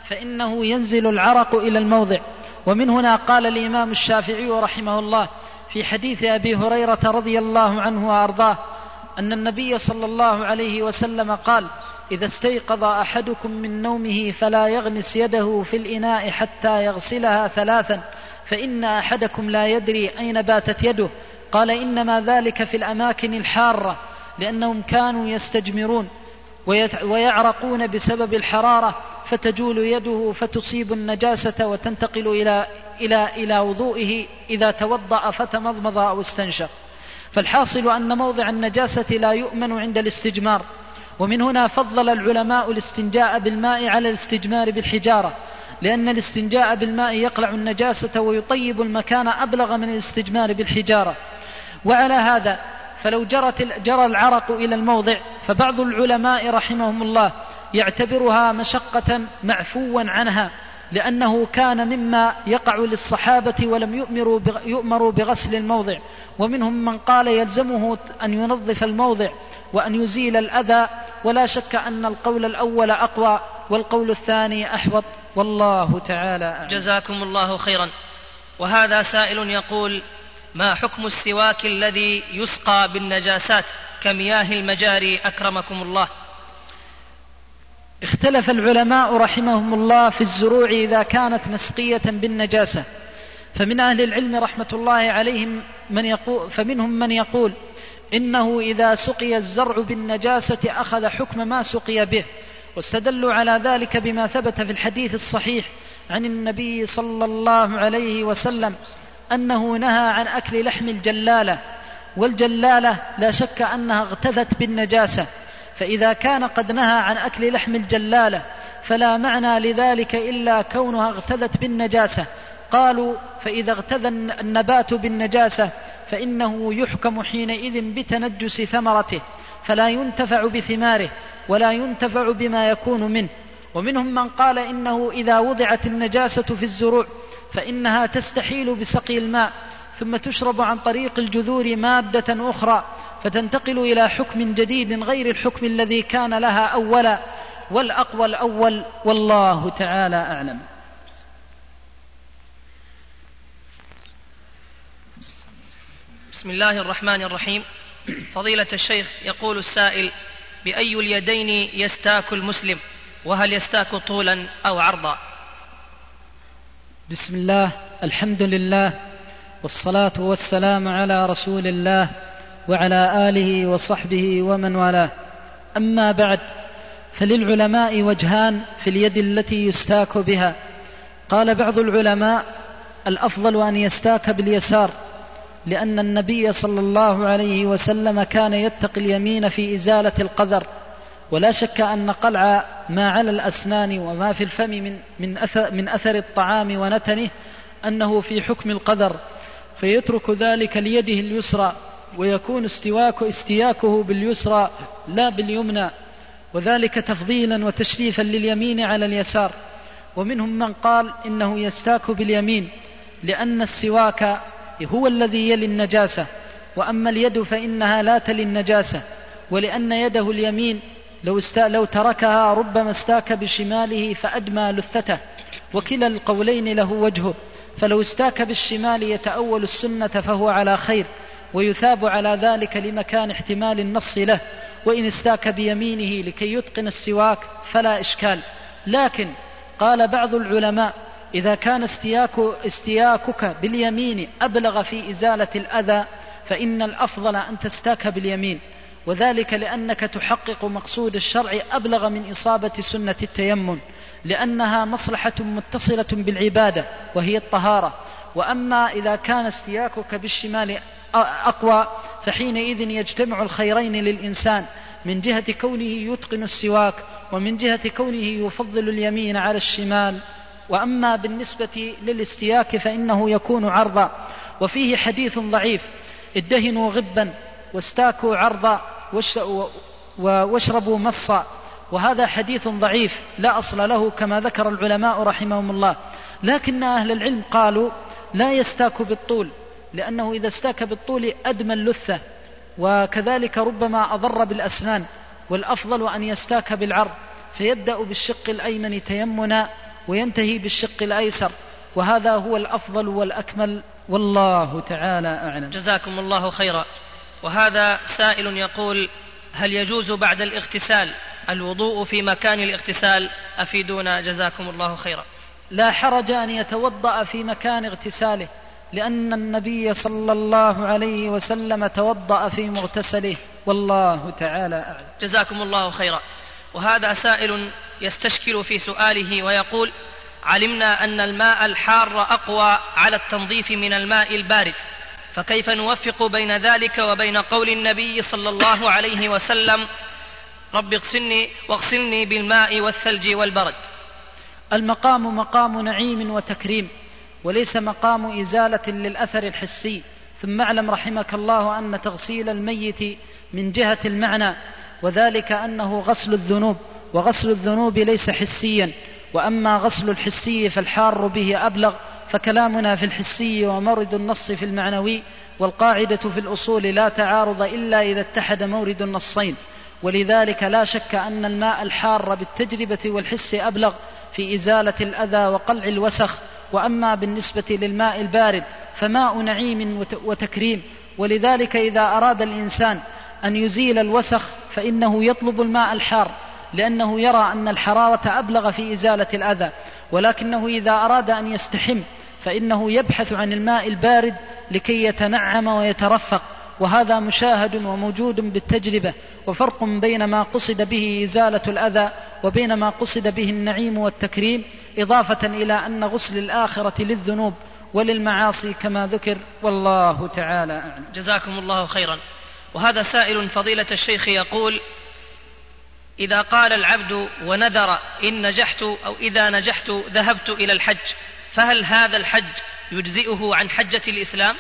فإنه ينزل العرق إلى الموضع. ومن هنا قال الإمام الشافعي رحمه الله في حديث أبي هريرة رضي الله عنه وأرضاه أن النبي صلى الله عليه وسلم قال: إذا استيقظ أحدكم من نومه فلا يغمس يده في الإناء حتى يغسلها 3، فإن أحدكم لا يدري أين باتت يده. قال: إنما ذلك في الأماكن الحارة، لأنهم كانوا يستجمرون ويعرقون بسبب الحرارة، فتجول يده فتصيب النجاسة وتنتقل إلى وضوئه إذا توضأ فتمضمض أو استنشق. فالحاصل أن موضع النجاسة لا يؤمن عند الاستجمار. ومن هنا فضل العلماء الاستنجاء بالماء على الاستجمار بالحجارة، لأن الاستنجاء بالماء يقلع النجاسة ويطيب المكان أبلغ من الاستجمار بالحجارة. وعلى هذا فلو جرى العرق إلى الموضع، فبعض العلماء رحمهم الله يعتبرها مشقة معفوا عنها، لأنه كان مما يقع للصحابة ولم يؤمروا بغسل الموضع. ومنهم من قال يلزمه أن ينظف الموضع وأن يزيل الأذى، ولا شك أن القول الأول أقوى والقول الثاني أحوط، والله تعالى أعلم. جزاكم الله خيرا. وهذا سائل يقول: ما حكم السواك الذي يسقى بالنجاسات كمياه المجاري أكرمكم الله؟ اختلف العلماء رحمهم الله في الزروع إذا كانت مسقية بالنجاسة، فمن أهل العلم رحمة الله عليهم فمنهم من يقول إنه إذا سقي الزرع بالنجاسة أخذ حكم ما سقي به، واستدلوا على ذلك بما ثبت في الحديث الصحيح عن النبي صلى الله عليه وسلم أنه نهى عن أكل لحم الجلالة، والجلالة لا شك أنها اغتذت بالنجاسة، فإذا كان قد نهى عن أكل لحم الجلالة فلا معنى لذلك إلا كونها اغتذت بالنجاسة. قالوا: فإذا اغتذى النبات بالنجاسة فإنه يحكم حينئذ بتنجس ثمرته، فلا ينتفع بثماره ولا ينتفع بما يكون منه. ومنهم من قال إنه إذا وضعت النجاسة في الزروع فإنها تستحيل بسقي الماء، ثم تشرب عن طريق الجذور مادة أخرى فتنتقل إلى حكم جديد غير الحكم الذي كان لها أولا، والأقوى الأول، والله تعالى أعلم. بسم الله الرحمن الرحيم. فضيلة الشيخ، يقول السائل: بأي اليدين يستاك المسلم؟ وهل يستاك طولا أو عرضا؟ بسم الله، الحمد لله، والصلاة والسلام على رسول الله وعلى آله وصحبه ومن والاه. أما بعد، فللعلماء وجهان في اليد التي يستاك بها. قال بعض العلماء: الأفضل أن يستاك باليسار، لأن النبي صلى الله عليه وسلم كان يتقي اليمين في إزالة القذر، ولا شك أن قلع ما على الأسنان وما في الفم من أثر الطعام ونتنه أنه في حكم القذر، فيترك ذلك ليده اليسرى، ويكون استياكه باليسرى لا باليمنى، وذلك تفضيلا وتشريفا لليمين على اليسار. ومنهم من قال إنه يستاك باليمين، لأن السواك هو الذي يلي النجاسة، وأما اليد فإنها لا تلي النجاسة، ولأن يده اليمين لو تركها ربما استاك بشماله فأدمى لثته، وكلا القولين له وجهه، فلو استاك بالشمال يتأول السنة فهو على خير، ويثاب على ذلك لمكان احتمال النص له، وإن استاك بيمينه لكي يتقن السواك فلا إشكال. لكن قال بعض العلماء: إذا كان استياكك باليمين أبلغ في إزالة الأذى فإن الأفضل أن تستاك باليمين، وذلك لأنك تحقق مقصود الشرع أبلغ من إصابة سنة التيمم، لأنها مصلحة متصلة بالعبادة وهي الطهارة. وأما إذا كان استياكك بالشمال أقوى فحينئذ يجتمع الخيرين للإنسان، من جهة كونه يتقن السواك، ومن جهة كونه يفضل اليمين على الشمال. وأما بالنسبة للاستياك فإنه يكون عرضا، وفيه حديث ضعيف: ادهنوا غبا واستاكوا عرضا واشربوا مصا، وهذا حديث ضعيف لا أصل له كما ذكر العلماء رحمهم الله. لكن أهل العلم قالوا لا يستاك بالطول، لأنه إذا استاك بالطول أدمى اللثة، وكذلك ربما أضر بالأسنان، والأفضل أن يستاك بالعرض، فيبدأ بالشق الأيمن تيمنا وينتهي بالشق الأيسر، وهذا هو الأفضل والأكمل، والله تعالى أعلم. جزاكم الله خيرا. وهذا سائل يقول: هل يجوز بعد الاغتسال الوضوء في مكان الاغتسال؟ أفيدونا جزاكم الله خيرا. لا حرج أن يتوضأ في مكان اغتساله، لأن النبي صلى الله عليه وسلم توضأ في مغتسله، والله تعالى أعلم. جزاكم الله خيرا. وهذا سائل يستشكل في سؤاله ويقول: علمنا أن الماء الحار أقوى على التنظيف من الماء البارد، فكيف نوفق بين ذلك وبين قول النبي صلى الله عليه وسلم: رب واغسلني بالماء والثلج والبرد؟ المقام مقام نعيم وتكريم، وليس مقام إزالة للأثر الحسي. ثم اعلم رحمك الله أن تغسيل الميت من جهة المعنى، وذلك أنه غسل الذنوب، وغسل الذنوب ليس حسيا، وأما غسل الحسي فالحار به أبلغ. فكلامنا في الحسي ومورد النص في المعنوي، والقاعدة في الأصول لا تعارض إلا إذا اتحد مورد النصين، ولذلك لا شك أن الماء الحار بالتجربة والحس أبلغ في إزالة الأذى وقلع الوسخ. وأما بالنسبة للماء البارد فماء نعيم وتكريم، ولذلك إذا أراد الإنسان أن يزيل الوسخ فإنه يطلب الماء الحار، لأنه يرى أن الحرارة أبلغ في إزالة الأذى. ولكنه إذا أراد أن يستحم فإنه يبحث عن الماء البارد لكي يتنعم ويترفق، وهذا مشاهد وموجود بالتجربة. وفرق بين ما قصد به إزالة الأذى وبين ما قصد به النعيم والتكريم، إضافة إلى أن غسل الآخرة للذنوب وللمعاصي كما ذكر، والله تعالى أعلم. جزاكم الله خيرا. وهذا سائل فضيلة الشيخ يقول: إذا قال العبد ونذر إن نجحت أو إذا نجحت ذهبت إلى الحج، فهل هذا الحج يجزئه عن حجة الإسلام؟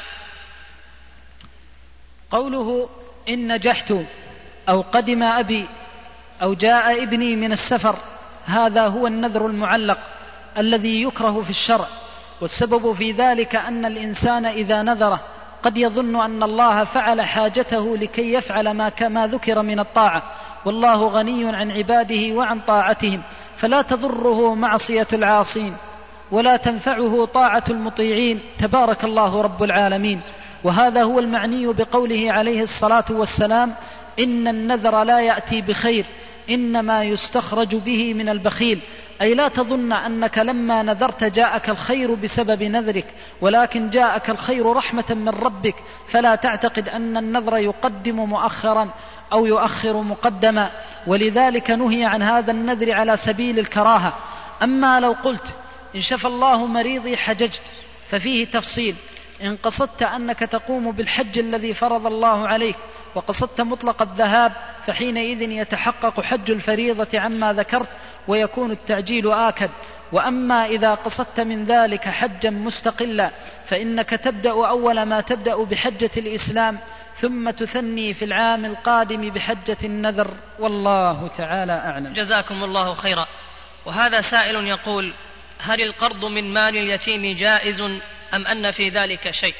قوله إن نجحت أو قدم أبي أو جاء ابني من السفر، هذا هو النذر المعلق الذي يكره في الشرع. والسبب في ذلك أن الإنسان إذا نذره قد يظن أن الله فعل حاجته لكي يفعل ما ذكر من الطاعة، والله غني عن عباده وعن طاعتهم، فلا تضره معصية العاصين ولا تنفعه طاعة المطيعين، تبارك الله رب العالمين. وهذا هو المعني بقوله عليه الصلاة والسلام: إن النذر لا يأتي بخير إنما يستخرج به من البخيل. أي لا تظن أنك لما نذرت جاءك الخير بسبب نذرك، ولكن جاءك الخير رحمة من ربك، فلا تعتقد أن النذر يقدم مؤخرا أو يؤخر مقدما. ولذلك نهي عن هذا النذر على سبيل الكراهة. أما لو قلت إن شفى الله مريضي حججت ففيه تفصيل. إن قصدت أنك تقوم بالحج الذي فرض الله عليك وقصدت مطلق الذهاب فحينئذ يتحقق حج الفريضة عما ذكرت ويكون التعجيل آكد. وأما إذا قصدت من ذلك حجا مستقلا فإنك تبدأ أول ما تبدأ بحجة الإسلام، ثم تثني في العام القادم بحجة النذر، والله تعالى أعلم. جزاكم الله خيرا. وهذا سائل يقول: هل القرض من مال اليتيم جائز أم أن في ذلك شيء؟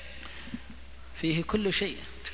فيه كل شيء،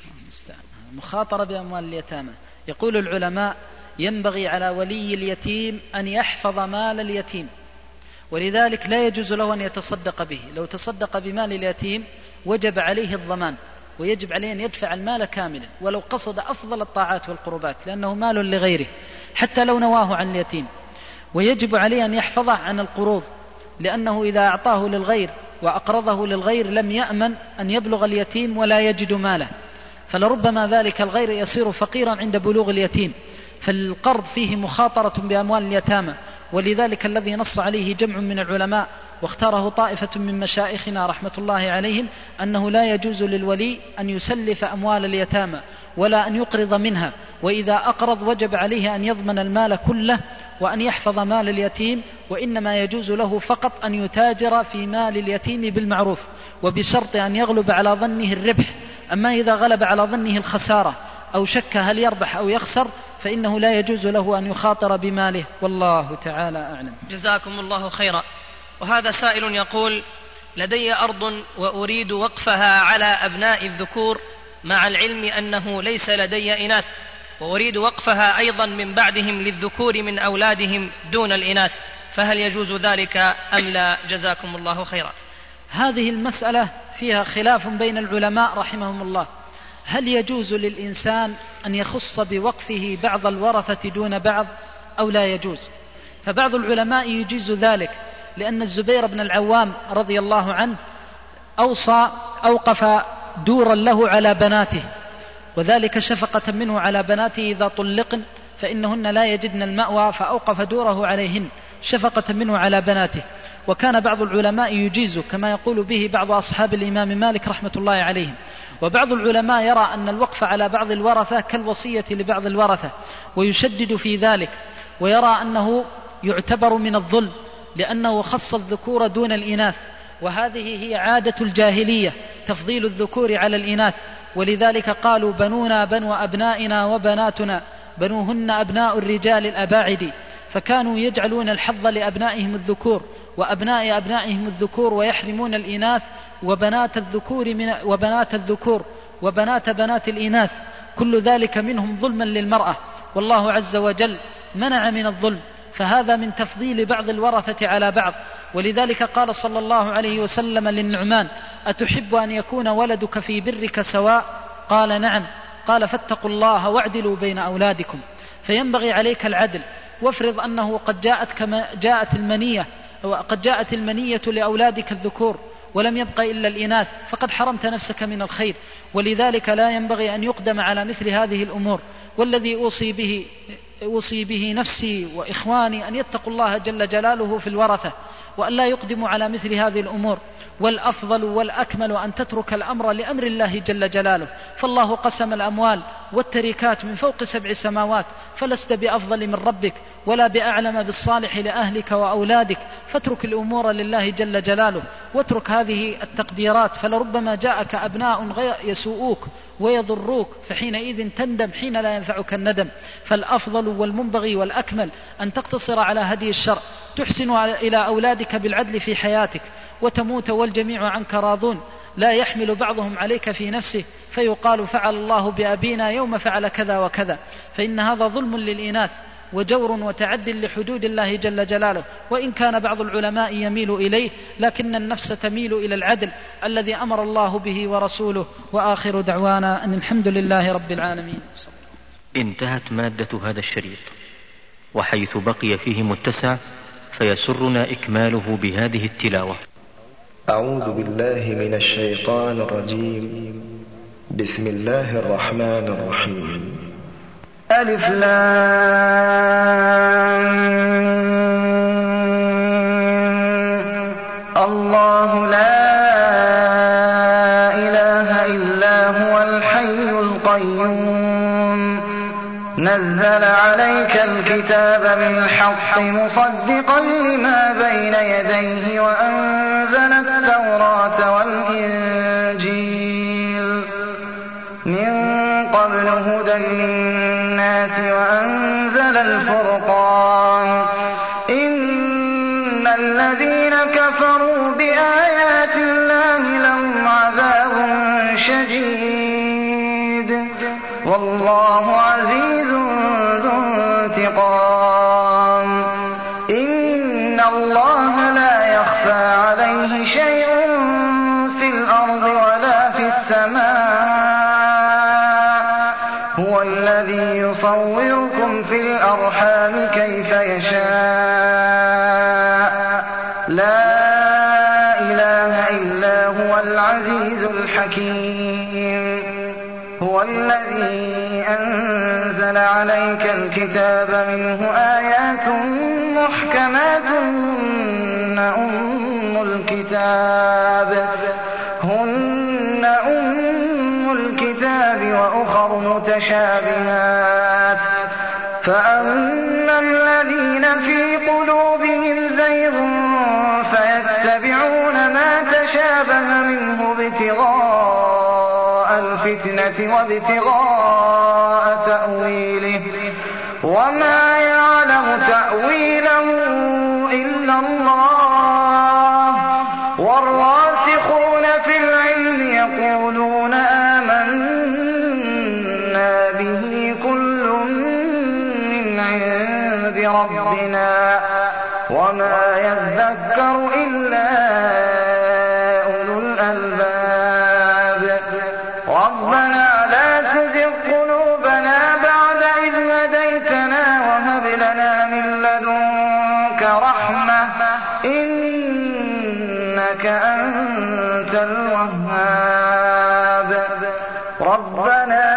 مخاطرة بأموال اليتامى. يقول العلماء: ينبغي على ولي اليتيم أن يحفظ مال اليتيم، ولذلك لا يجوز له أن يتصدق به. لو تصدق بمال اليتيم وجب عليه الضمان، ويجب عليه أن يدفع المال كاملا ولو قصد أفضل الطاعات والقربات، لأنه مال لغيره حتى لو نواه عن اليتيم. ويجب عليه أن يحفظه عن القروض، لأنه إذا أعطاه للغير وأقرضه للغير لم يأمن أن يبلغ اليتيم ولا يجد ماله، فلربما ذلك الغير يصير فقيرا عند بلوغ اليتيم. فالقرض فيه مخاطرة بأموال اليتامى، ولذلك الذي نص عليه جمع من العلماء واختاره طائفة من مشائخنا رحمة الله عليهم أنه لا يجوز للولي أن يسلف أموال اليتامى ولا أن يقرض منها، وإذا أقرض وجب عليه أن يضمن المال كله وأن يحفظ مال اليتيم، وإنما يجوز له فقط أن يتاجر في مال اليتيم بالمعروف، وبشرط أن يغلب على ظنه الربح. أما إذا غلب على ظنه الخسارة أو شك هل يربح أو يخسر فإنه لا يجوز له أن يخاطر بماله، والله تعالى أعلم. جزاكم الله خيرا. وهذا سائل يقول: لدي أرض وأريد وقفها على أبناء الذكور، مع العلم أنه ليس لدي إناث، وأريد وقفها أيضا من بعدهم للذكور من أولادهم دون الإناث، فهل يجوز ذلك أم لا؟ جزاكم الله خيرا. هذه المسألة فيها خلاف بين العلماء رحمهم الله، هل يجوز للإنسان أن يخص بوقفه بعض الورثة دون بعض أو لا يجوز؟ فبعض العلماء يجيز ذلك، لأن الزبير بن العوام رضي الله عنه أوقف دورا له على بناته، وذلك شفقة منه على بناته إذا طلقن فإنهن لا يجدن المأوى، فأوقف دوره عليهن شفقة منه على بناته. وكان بعض العلماء يجيز كما يقول به بعض أصحاب الإمام مالك رحمة الله عليهم. وبعض العلماء يرى أن الوقف على بعض الورثة كالوصية لبعض الورثة ويشدد في ذلك، ويرى أنه يعتبر من الظلم لأنه خص الذكور دون الإناث، وهذه هي عادة الجاهلية تفضيل الذكور على الإناث. ولذلك قالوا بنونا بنو أبنائنا وبناتنا بنوهن أبناء الرجال الأباعد، فكانوا يجعلون الحظ لأبنائهم الذكور وأبناء أبنائهم الذكور، ويحرمون الإناث وبنات الذكور وبنات بنات الإناث، كل ذلك منهم ظلما للمرأة، والله عز وجل منع من الظلم، فهذا من تفضيل بعض الورثة على بعض. ولذلك قال صلى الله عليه وسلم للنعمان: أتحب أن يكون ولدك في برك سواء؟ قال: نعم. قال: فاتقوا الله واعدلوا بين أولادكم. فينبغي عليك العدل، وافرض أنه قد جاءت المنية لأولادك الذكور ولم يبق إلا الإناث، فقد حرمت نفسك من الخير، ولذلك لا ينبغي أن يقدم على مثل هذه الأمور. والذي أوصي به نفسي وإخواني أن يتقوا الله جل جلاله في الورثة، وأن لا يقدموا على مثل هذه الأمور، والأفضل والأكمل أن تترك الأمر لأمر الله جل جلاله، فالله قسم الأموال والتركات من فوق 7 سماوات، فلست بأفضل من ربك ولا بأعلم بالصالح لأهلك وأولادك، فاترك الأمور لله جل جلاله، واترك هذه التقديرات، فلربما جاءك أبناء يسوءوك ويضروك، فحينئذ تندم حين لا ينفعك الندم. فالأفضل والمنبغي والأكمل أن تقتصر على هدي الشرع، تحسن إلى أولادك بالعدل في حياتك، وتموت والجميع عنك راضون، لا يحمل بعضهم عليك في نفسه فيقال فعل الله بأبينا يوم فعل كذا وكذا، فإن هذا ظلم للإناث وجور وتعد لحدود الله جل جلاله. وإن كان بعض العلماء يميل إليه، لكن النفس تميل إلى العدل الذي أمر الله به ورسوله. وآخر دعوانا أن الحمد لله رب العالمين. انتهت مادة هذا الشريط، وحيث بقي فيه متسع فيسرنا إكماله بهذه التلاوة. أعوذ بالله من الشيطان الرجيم. بسم الله الرحمن الرحيم. ألف لام الله لا إله إلا هو الحي القيوم نزل عليك الكتاب بالحق مصدقا لما بين يديه وأنزل التوراة والإنجيل من قبل هدى للناس وأنزل الفرقان إن الذين كفروا بآيات الله لهم عذاب شديد والله عزيز ذو انتقام إن الله لا يخفى عليه شيء في الأرض ولا في السماء هو الذي يصوركم في الأرحام كيف يشاء لا إله إلا هو العزيز الحكيم هو الذي أنزل عليك الكتاب منه آيات محكمات هن أم الكتاب وأخر متشابهات فأما الذين في قلوبهم زيغ فيتبعون ما تشابه منه ابتغاء الفتنة وابتغاء تأويله وما يعلم تأويله إلا الله والراسخون في العلم يقولون آمنا به كل من عند ربنا وما ربنا لا تزغ قلوبنا بعد إذ هديتنا وهب لنا من لدنك رحمة إنك أنت الوهاب ربنا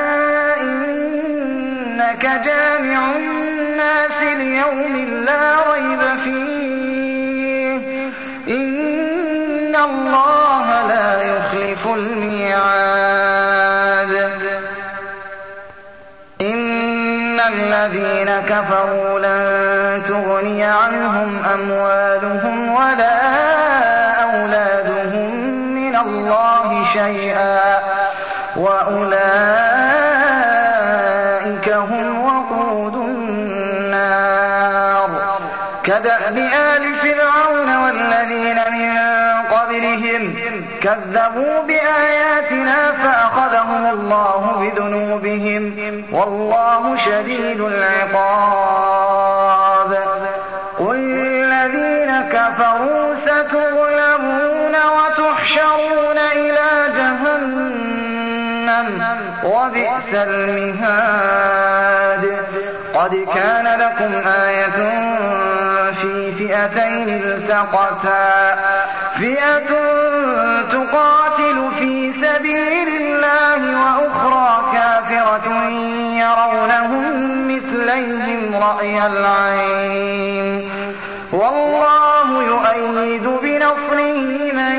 إنك جامع الناس ليوم لا ريب فيه إن الله لا يخلف الميعاد إن الذين كفروا لن تغني عنهم أموالهم ولا أولادهم من الله شيئا وأولئك هم وقود النار كدأب آل فرعون والذين من قبلهم كذبوا بآياتنا فأخذهم الله بذنوبهم والله شديد العقاب قل الذين كفروا ستغلبون وتحشرون إلى جهنم وبئس المهاد قد كان لكم آية في فئتين التقتا فئة تقاتل في سبيل الله وأخرى كافرة يرونهم مثليهم رأي العين والله يؤيد بنصره من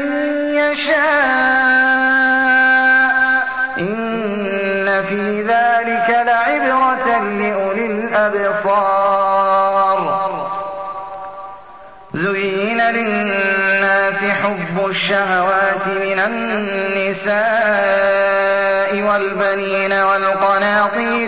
يشاء إن في ذلك لعبرة لأولي الأبصار زين للناس حب الشهوات من النساء والبنين والقناطير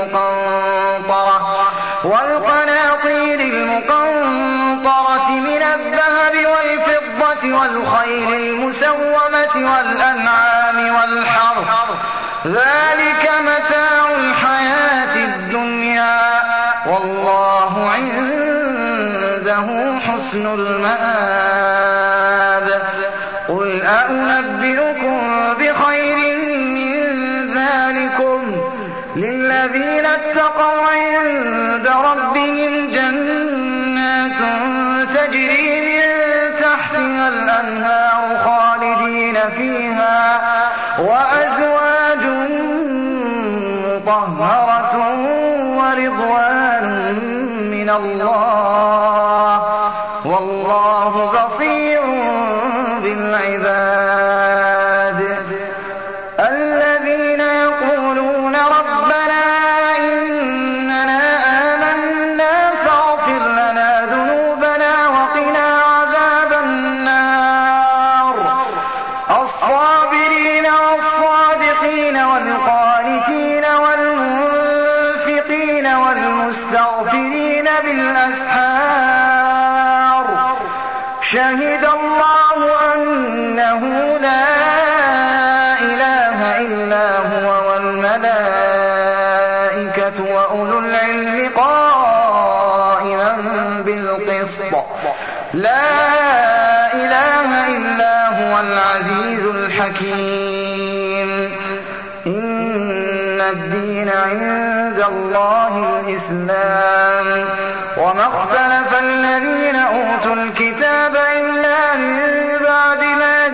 المقنطرة من الذهب والفضة والخيل المسومة والأنعام والحرث ذلك متاع الحياة الدنيا والله عنده حسن المآب قل أنبئكم بخير من ذلكم للذين اتقوا عند ربهم جنات تجري من تحتها الأنهار خالدين فيها وأزواج مطهرة ورضوان من الله والله بصير بالعباد الذين يقولون ربنا إننا آمنا فاغفر لنا ذنوبنا وقنا عذاب النار الصابرين والصادقين والقانتين والمنفقين والمستغفرين بالأسحار شهد الله أنه لا إله إلا هو والملائكة وأولو العلم قائما بالقسط لا إله إلا هو العزيز الحكيم إن الدين عند الله الإسلام وما اختلف الذين أوتوا الكتاب إلا من بعد ما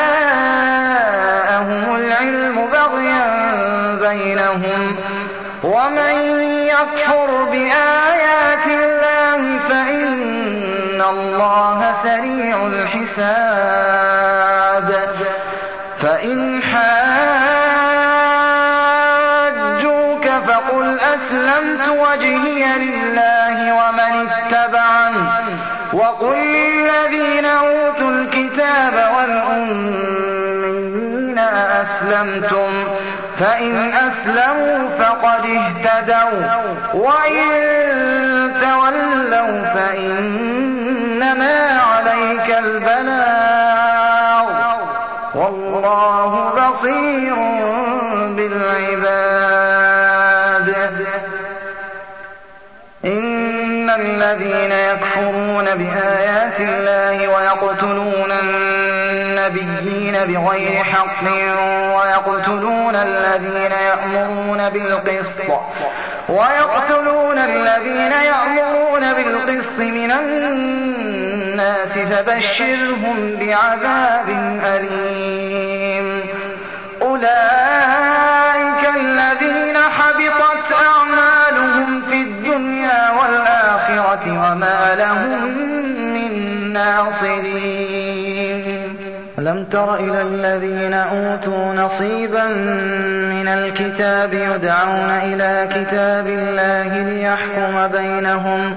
جاءهم العلم بغيا بينهم ومن يكفر بآيات الله فإن الله سريع الحساب فإن حاجوك فقل أسلمت وجهي لله ومن اتبعني وقل للذين أوتوا الكتاب والأميين أسلمتم فإن أسلموا فقد اهتدوا وإن تولوا فإنما عليك البلاغ والله بصير بالعباد إن الذين يكفرون بآيات الله ويقتلون النبيين بغير حق ويقتلون الذين يأمرون بالقسط من الناس فبشرهم بعذاب أليم. أولئك الذين حبطت أعمالهم في الدنيا والآخرة وما لهم من ناصرين. ألم تر إلى الذين أوتوا نصيبا من الكتاب يدعون إلى كتاب الله ليحكم بينهم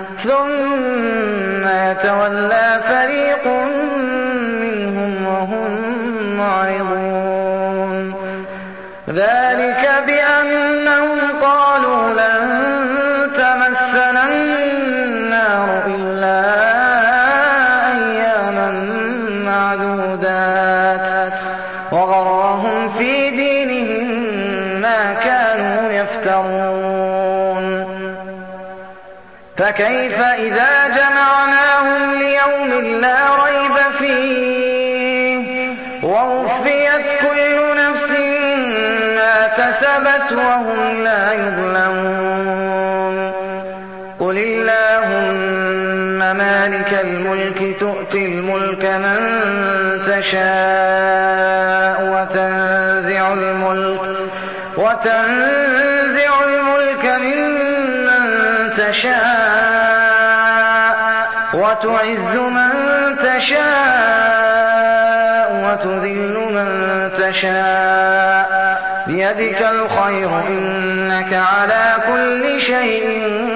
ثم يتولى فريق منهم وهم معرضون. ذلك بأنهم قالوا لن تمسنا النار إلا أياما معدودات وغرهم في دينهم ما كانوا يفترون. فكيف إذا جمعناهم ليوم لا ريب فيه ووفيت كل نفس ما كسبت وهم لا يظلمون. قل اللهم مالك الملك تؤتي الملك من تشاء وتنزع الملك ممن تشاء وتعز من تشاء وتذل من تشاء بيدك الخير إنك على كل شيء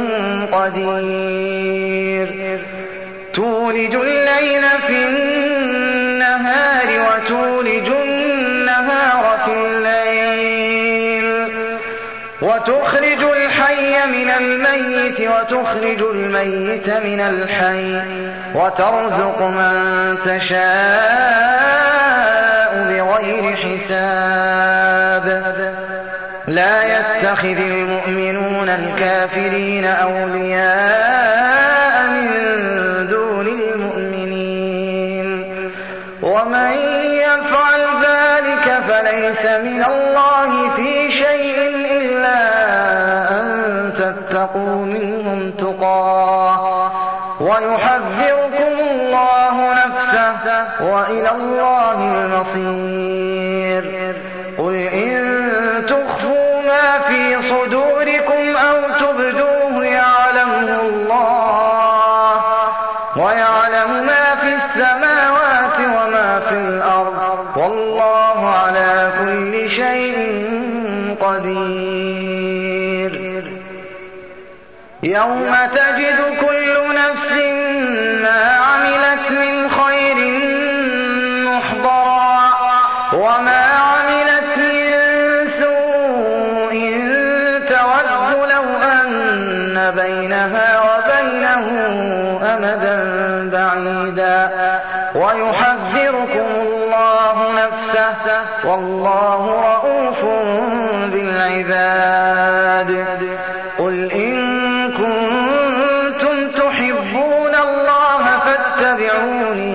قدير. تولج الليل في النهار وتولج النهار في الليل وتخرج الحي من الميت وتخرج الميت من الحي وترزق من تشاء بغير حساب. لا يتخذ المؤمنون الكافرين أولياء من دون المؤمنين ومن يفعل ذلك فليس من الله في شيء إلا أن تتقوا منهم تقاه ويحذركم الله نفسه وإلى الله المصير. قل إن تخفوا ما في صدوركم أو تبدوه يعلمه الله ويعلم ما في السماوات وما في الأرض والله على كل شيء قدير. يوم تجد كل نفس ما عملت من خير محضرا وما عملت من سوء تود لو أن بينها وبينه أمدا بعيدا ويحذركم الله نفسه والله رؤوف بالعباد. قل إن كنتم تحبون الله فاتبعوني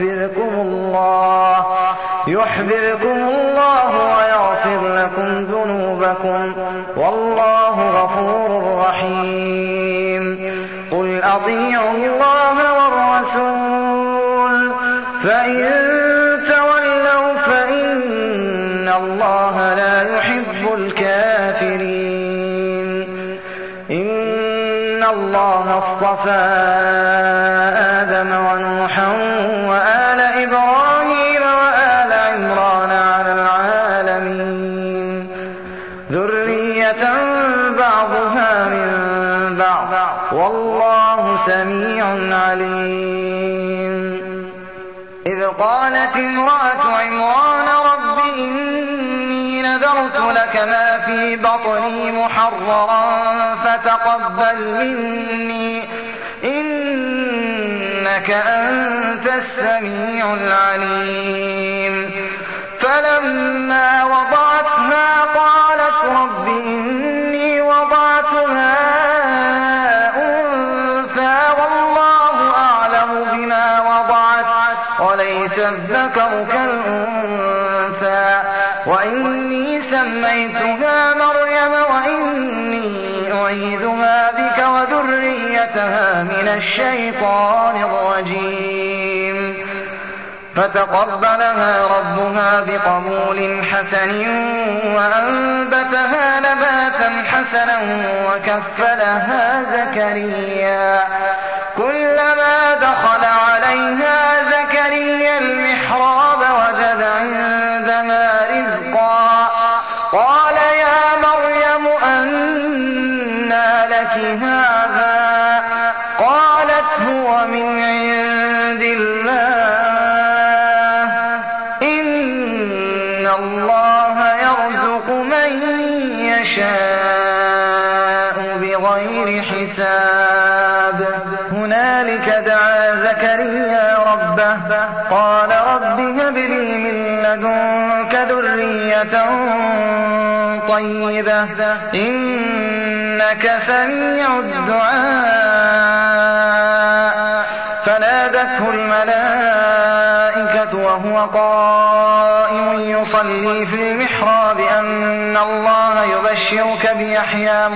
يحببكم الله ويغفر لكم ذنوبكم والله غفور رحيم. قل أطيعوا الله والرسول فإن تولوا فإن الله لا يحب الكافرين. إن الله اصطفى آدم ونوحا وآل إبراهيم وآل عمران على العالمين ذرية بعضها من بعض والله سميع عليم. إذ قالت امرأة عمران رب إني نذرت لك ما في بطني محررا فتقبل مني إنك أنت السميع العليم. فلما وضعتها قالت رب إني وضعتها أنثى والله أعلم بما وضعت وليس الذكر وإني سميتها مريم وإني أعيذها بك وذريتها من الشيطان الرجيم. فتقبلها ربها بقبول حسن وأنبتها نباتا حسنا وكفلها زكريا. كلما دخل عليها زكريا المحراب وجد عندها رزقا قال يا مريم أنى لك هذا؟ قالت هو من عند الله إن الله يرزق من يشاء بغير حساب. هنالك دعا زكريا ربه قال رب هب لي من لدنك ذرية طيبة إنك سميع الدعاء. فنادته الملائكة وهو قائم يصلي في المحراب أن الله يبشرك بيحيى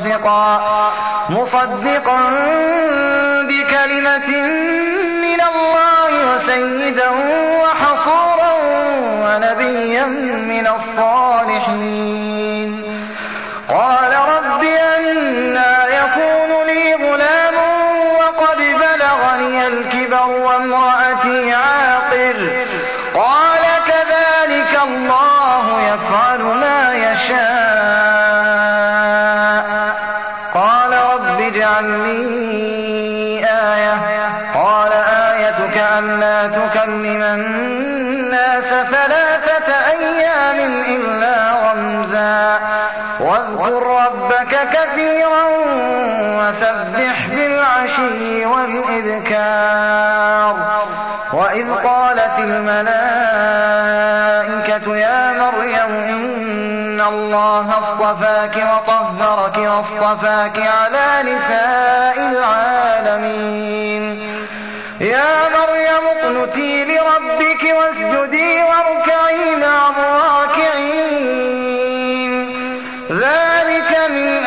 مصدقا بكلمة من الله وسيدا وحصورا ونبيا من الصالحين. قال رب أنى يكون لي غلام وقد بلغني الكبر وامرأتي عاقر؟ قال كذلك الله يفعل ما يشاء. قال رب اجعل لي آية. قال آيتك ألا تكلم الناس 3 أيام إلا رمزا واذكر ربك كثيرا وسبح بالعشي والإذكار. وإذ قالت الملائكة يا مريم إن الله اصطفاك وطهرك واصطفاك على نساء العالمين. يا مريم اقنتي لربك واسجدي واركعي مع الراكعين. ذلك من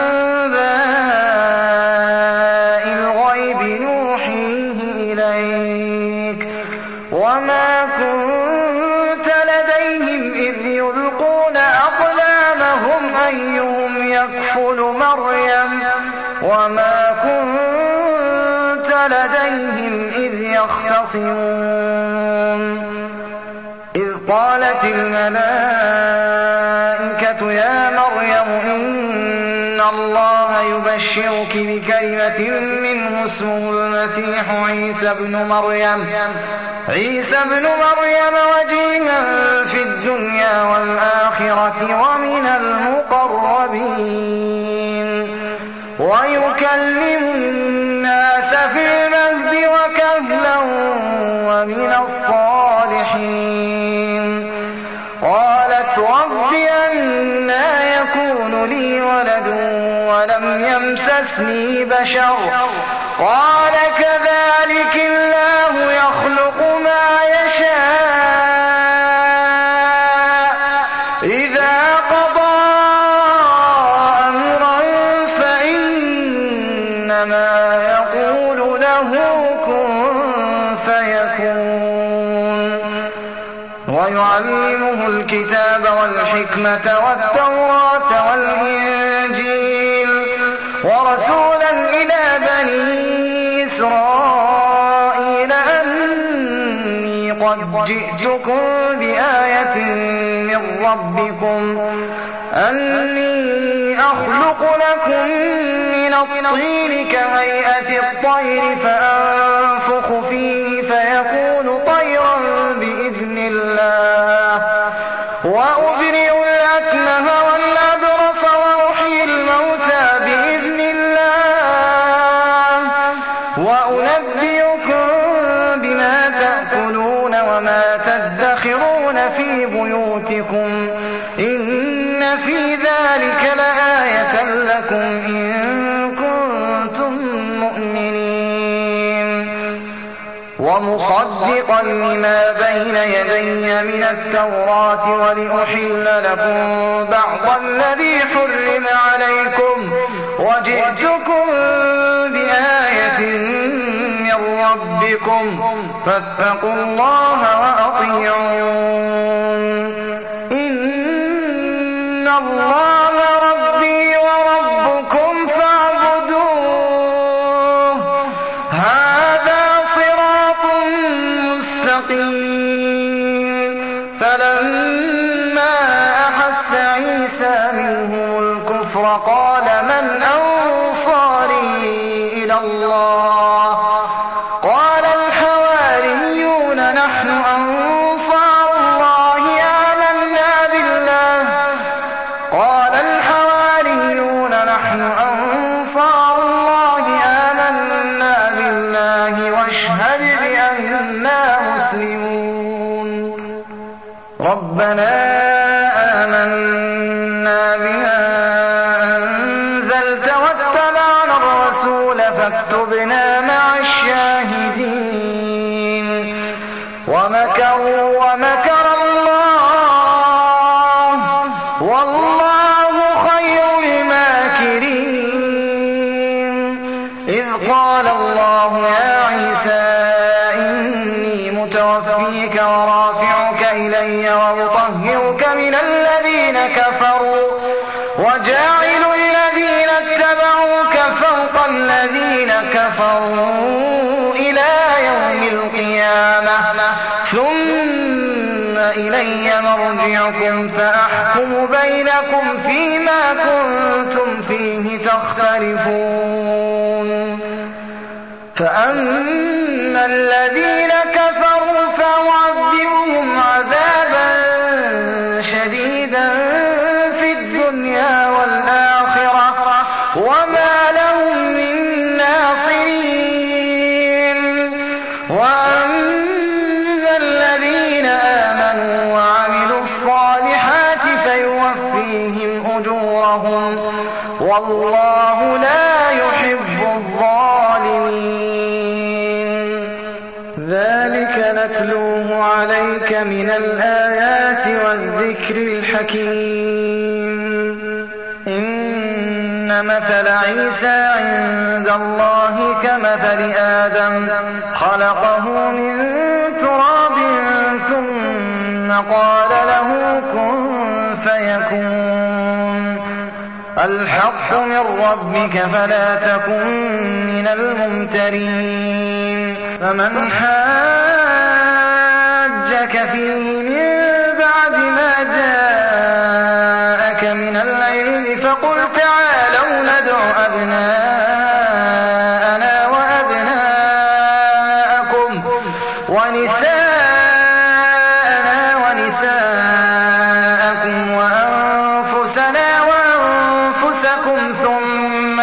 أنباء الغيب نوحيه إليك وما كنت لديهم إذ يلقون أقلامهم أيهم يكفل مريم وما كنت لديهم إذ يختصمون. إذ قالت الملائكة يا مريم إن الله يبشرك بكلمة منه اسمه المسيح عيسى ابن مريم وجيها في الدنيا والآخرة ومن المقربين ويكلم الناس في المهد وكهلا ومن الصالحين. قالت رب أنى يكون لي ولد ولم يمسسني بشر؟ قال كذلك الله يخلق ما يشاء إذا قضى أمرا فإنما يقول له كن فيكون. ويعلمه الكتاب والحكمة والتوراة والإنجيل ورسولا إلى بني إسرائيل أني قد جئتكم بآية من ربكم أني أخلق لكم من الطين كهيئة الطير فأنفخ فيه فيكون طيرا بإذن الله وأبرئ الأكمه والأبرص وأحيي الموتى بإذن الله وأنبئكم بما تأكلون وما تدخرون في بيوتكم إن في ذلك لآية لكم إن كنتم مؤمنين. ومصدقا مصدقا لما بين يدي من التوراة ولأحل لكم بعض الذي حرم عليكم وجئتكم بآية من ربكم فاتقوا الله وأطيعون إن الله ربي وربكم فاعبدوه هذا صراط مستقيم فلما أحس عيسى منهم الكفر قال من أنصاري إلى الله قال الحواريون نحن أنصار الله آمنا بالله قال الحواريون نحن أنصار الله آمنا بالله واشهد بأننا مسلمون ربنا آمنا بما أنزلت واتبعنا الرسول فاكتبنا مع الشاهدين ومكروا ومكر الله والله خير الماكرين إذ قال الله يا عيسى إني متوفيك ورافعك إلي ومطهرك من الذين كفروا وجاعل الذين اتبعوك فوق الذين كفروا إلى يوم القيامة ثم إلي مرجعكم فأحكم بينكم فيما كنتم فيه تختلفون فأما الذين كفروا فأعذبهم عذابا شديدا في الدنيا والآخرة وما لهم من ناصرين وأما الذين آمنوا وعملوا الصالحات فيوفيهم أجورهم والله لا يحب الظالمين ذلك نتلوه عليك من الآيات والذكر الحكيم إن مثل عيسى عند الله كمثل آدم خلقه من تراب ثم قال له كن فيكون الحق من ربك فلا تكن من الممترين فمن حاجك فيه من بعد ما جاءك من العلم فقل تعالوا ندع أبناءنا وأبناءكم ونساءنا ونساءكم وأنفسنا وأنفسكم ثم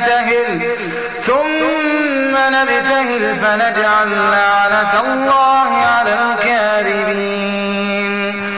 نبتهل فنجعل لعنة الله على الكاذبين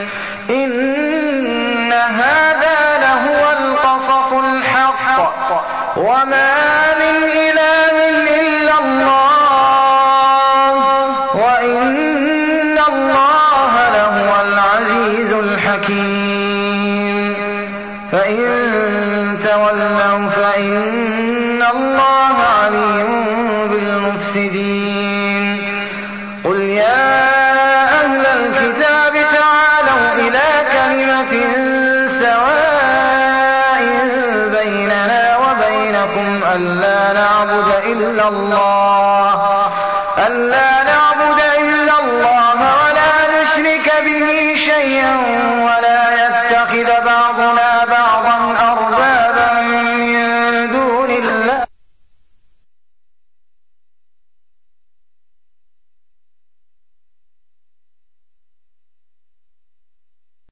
إن هذا لهو القصص الحق وما من إله إلا الله وإن الله لهو العزيز الحكيم فإن تولوا فإن الله عليم بالمفسدين قل يا أهل الكتاب تعالوا إلى كلمة سواء بيننا وبينكم ألا نعبد إلا الله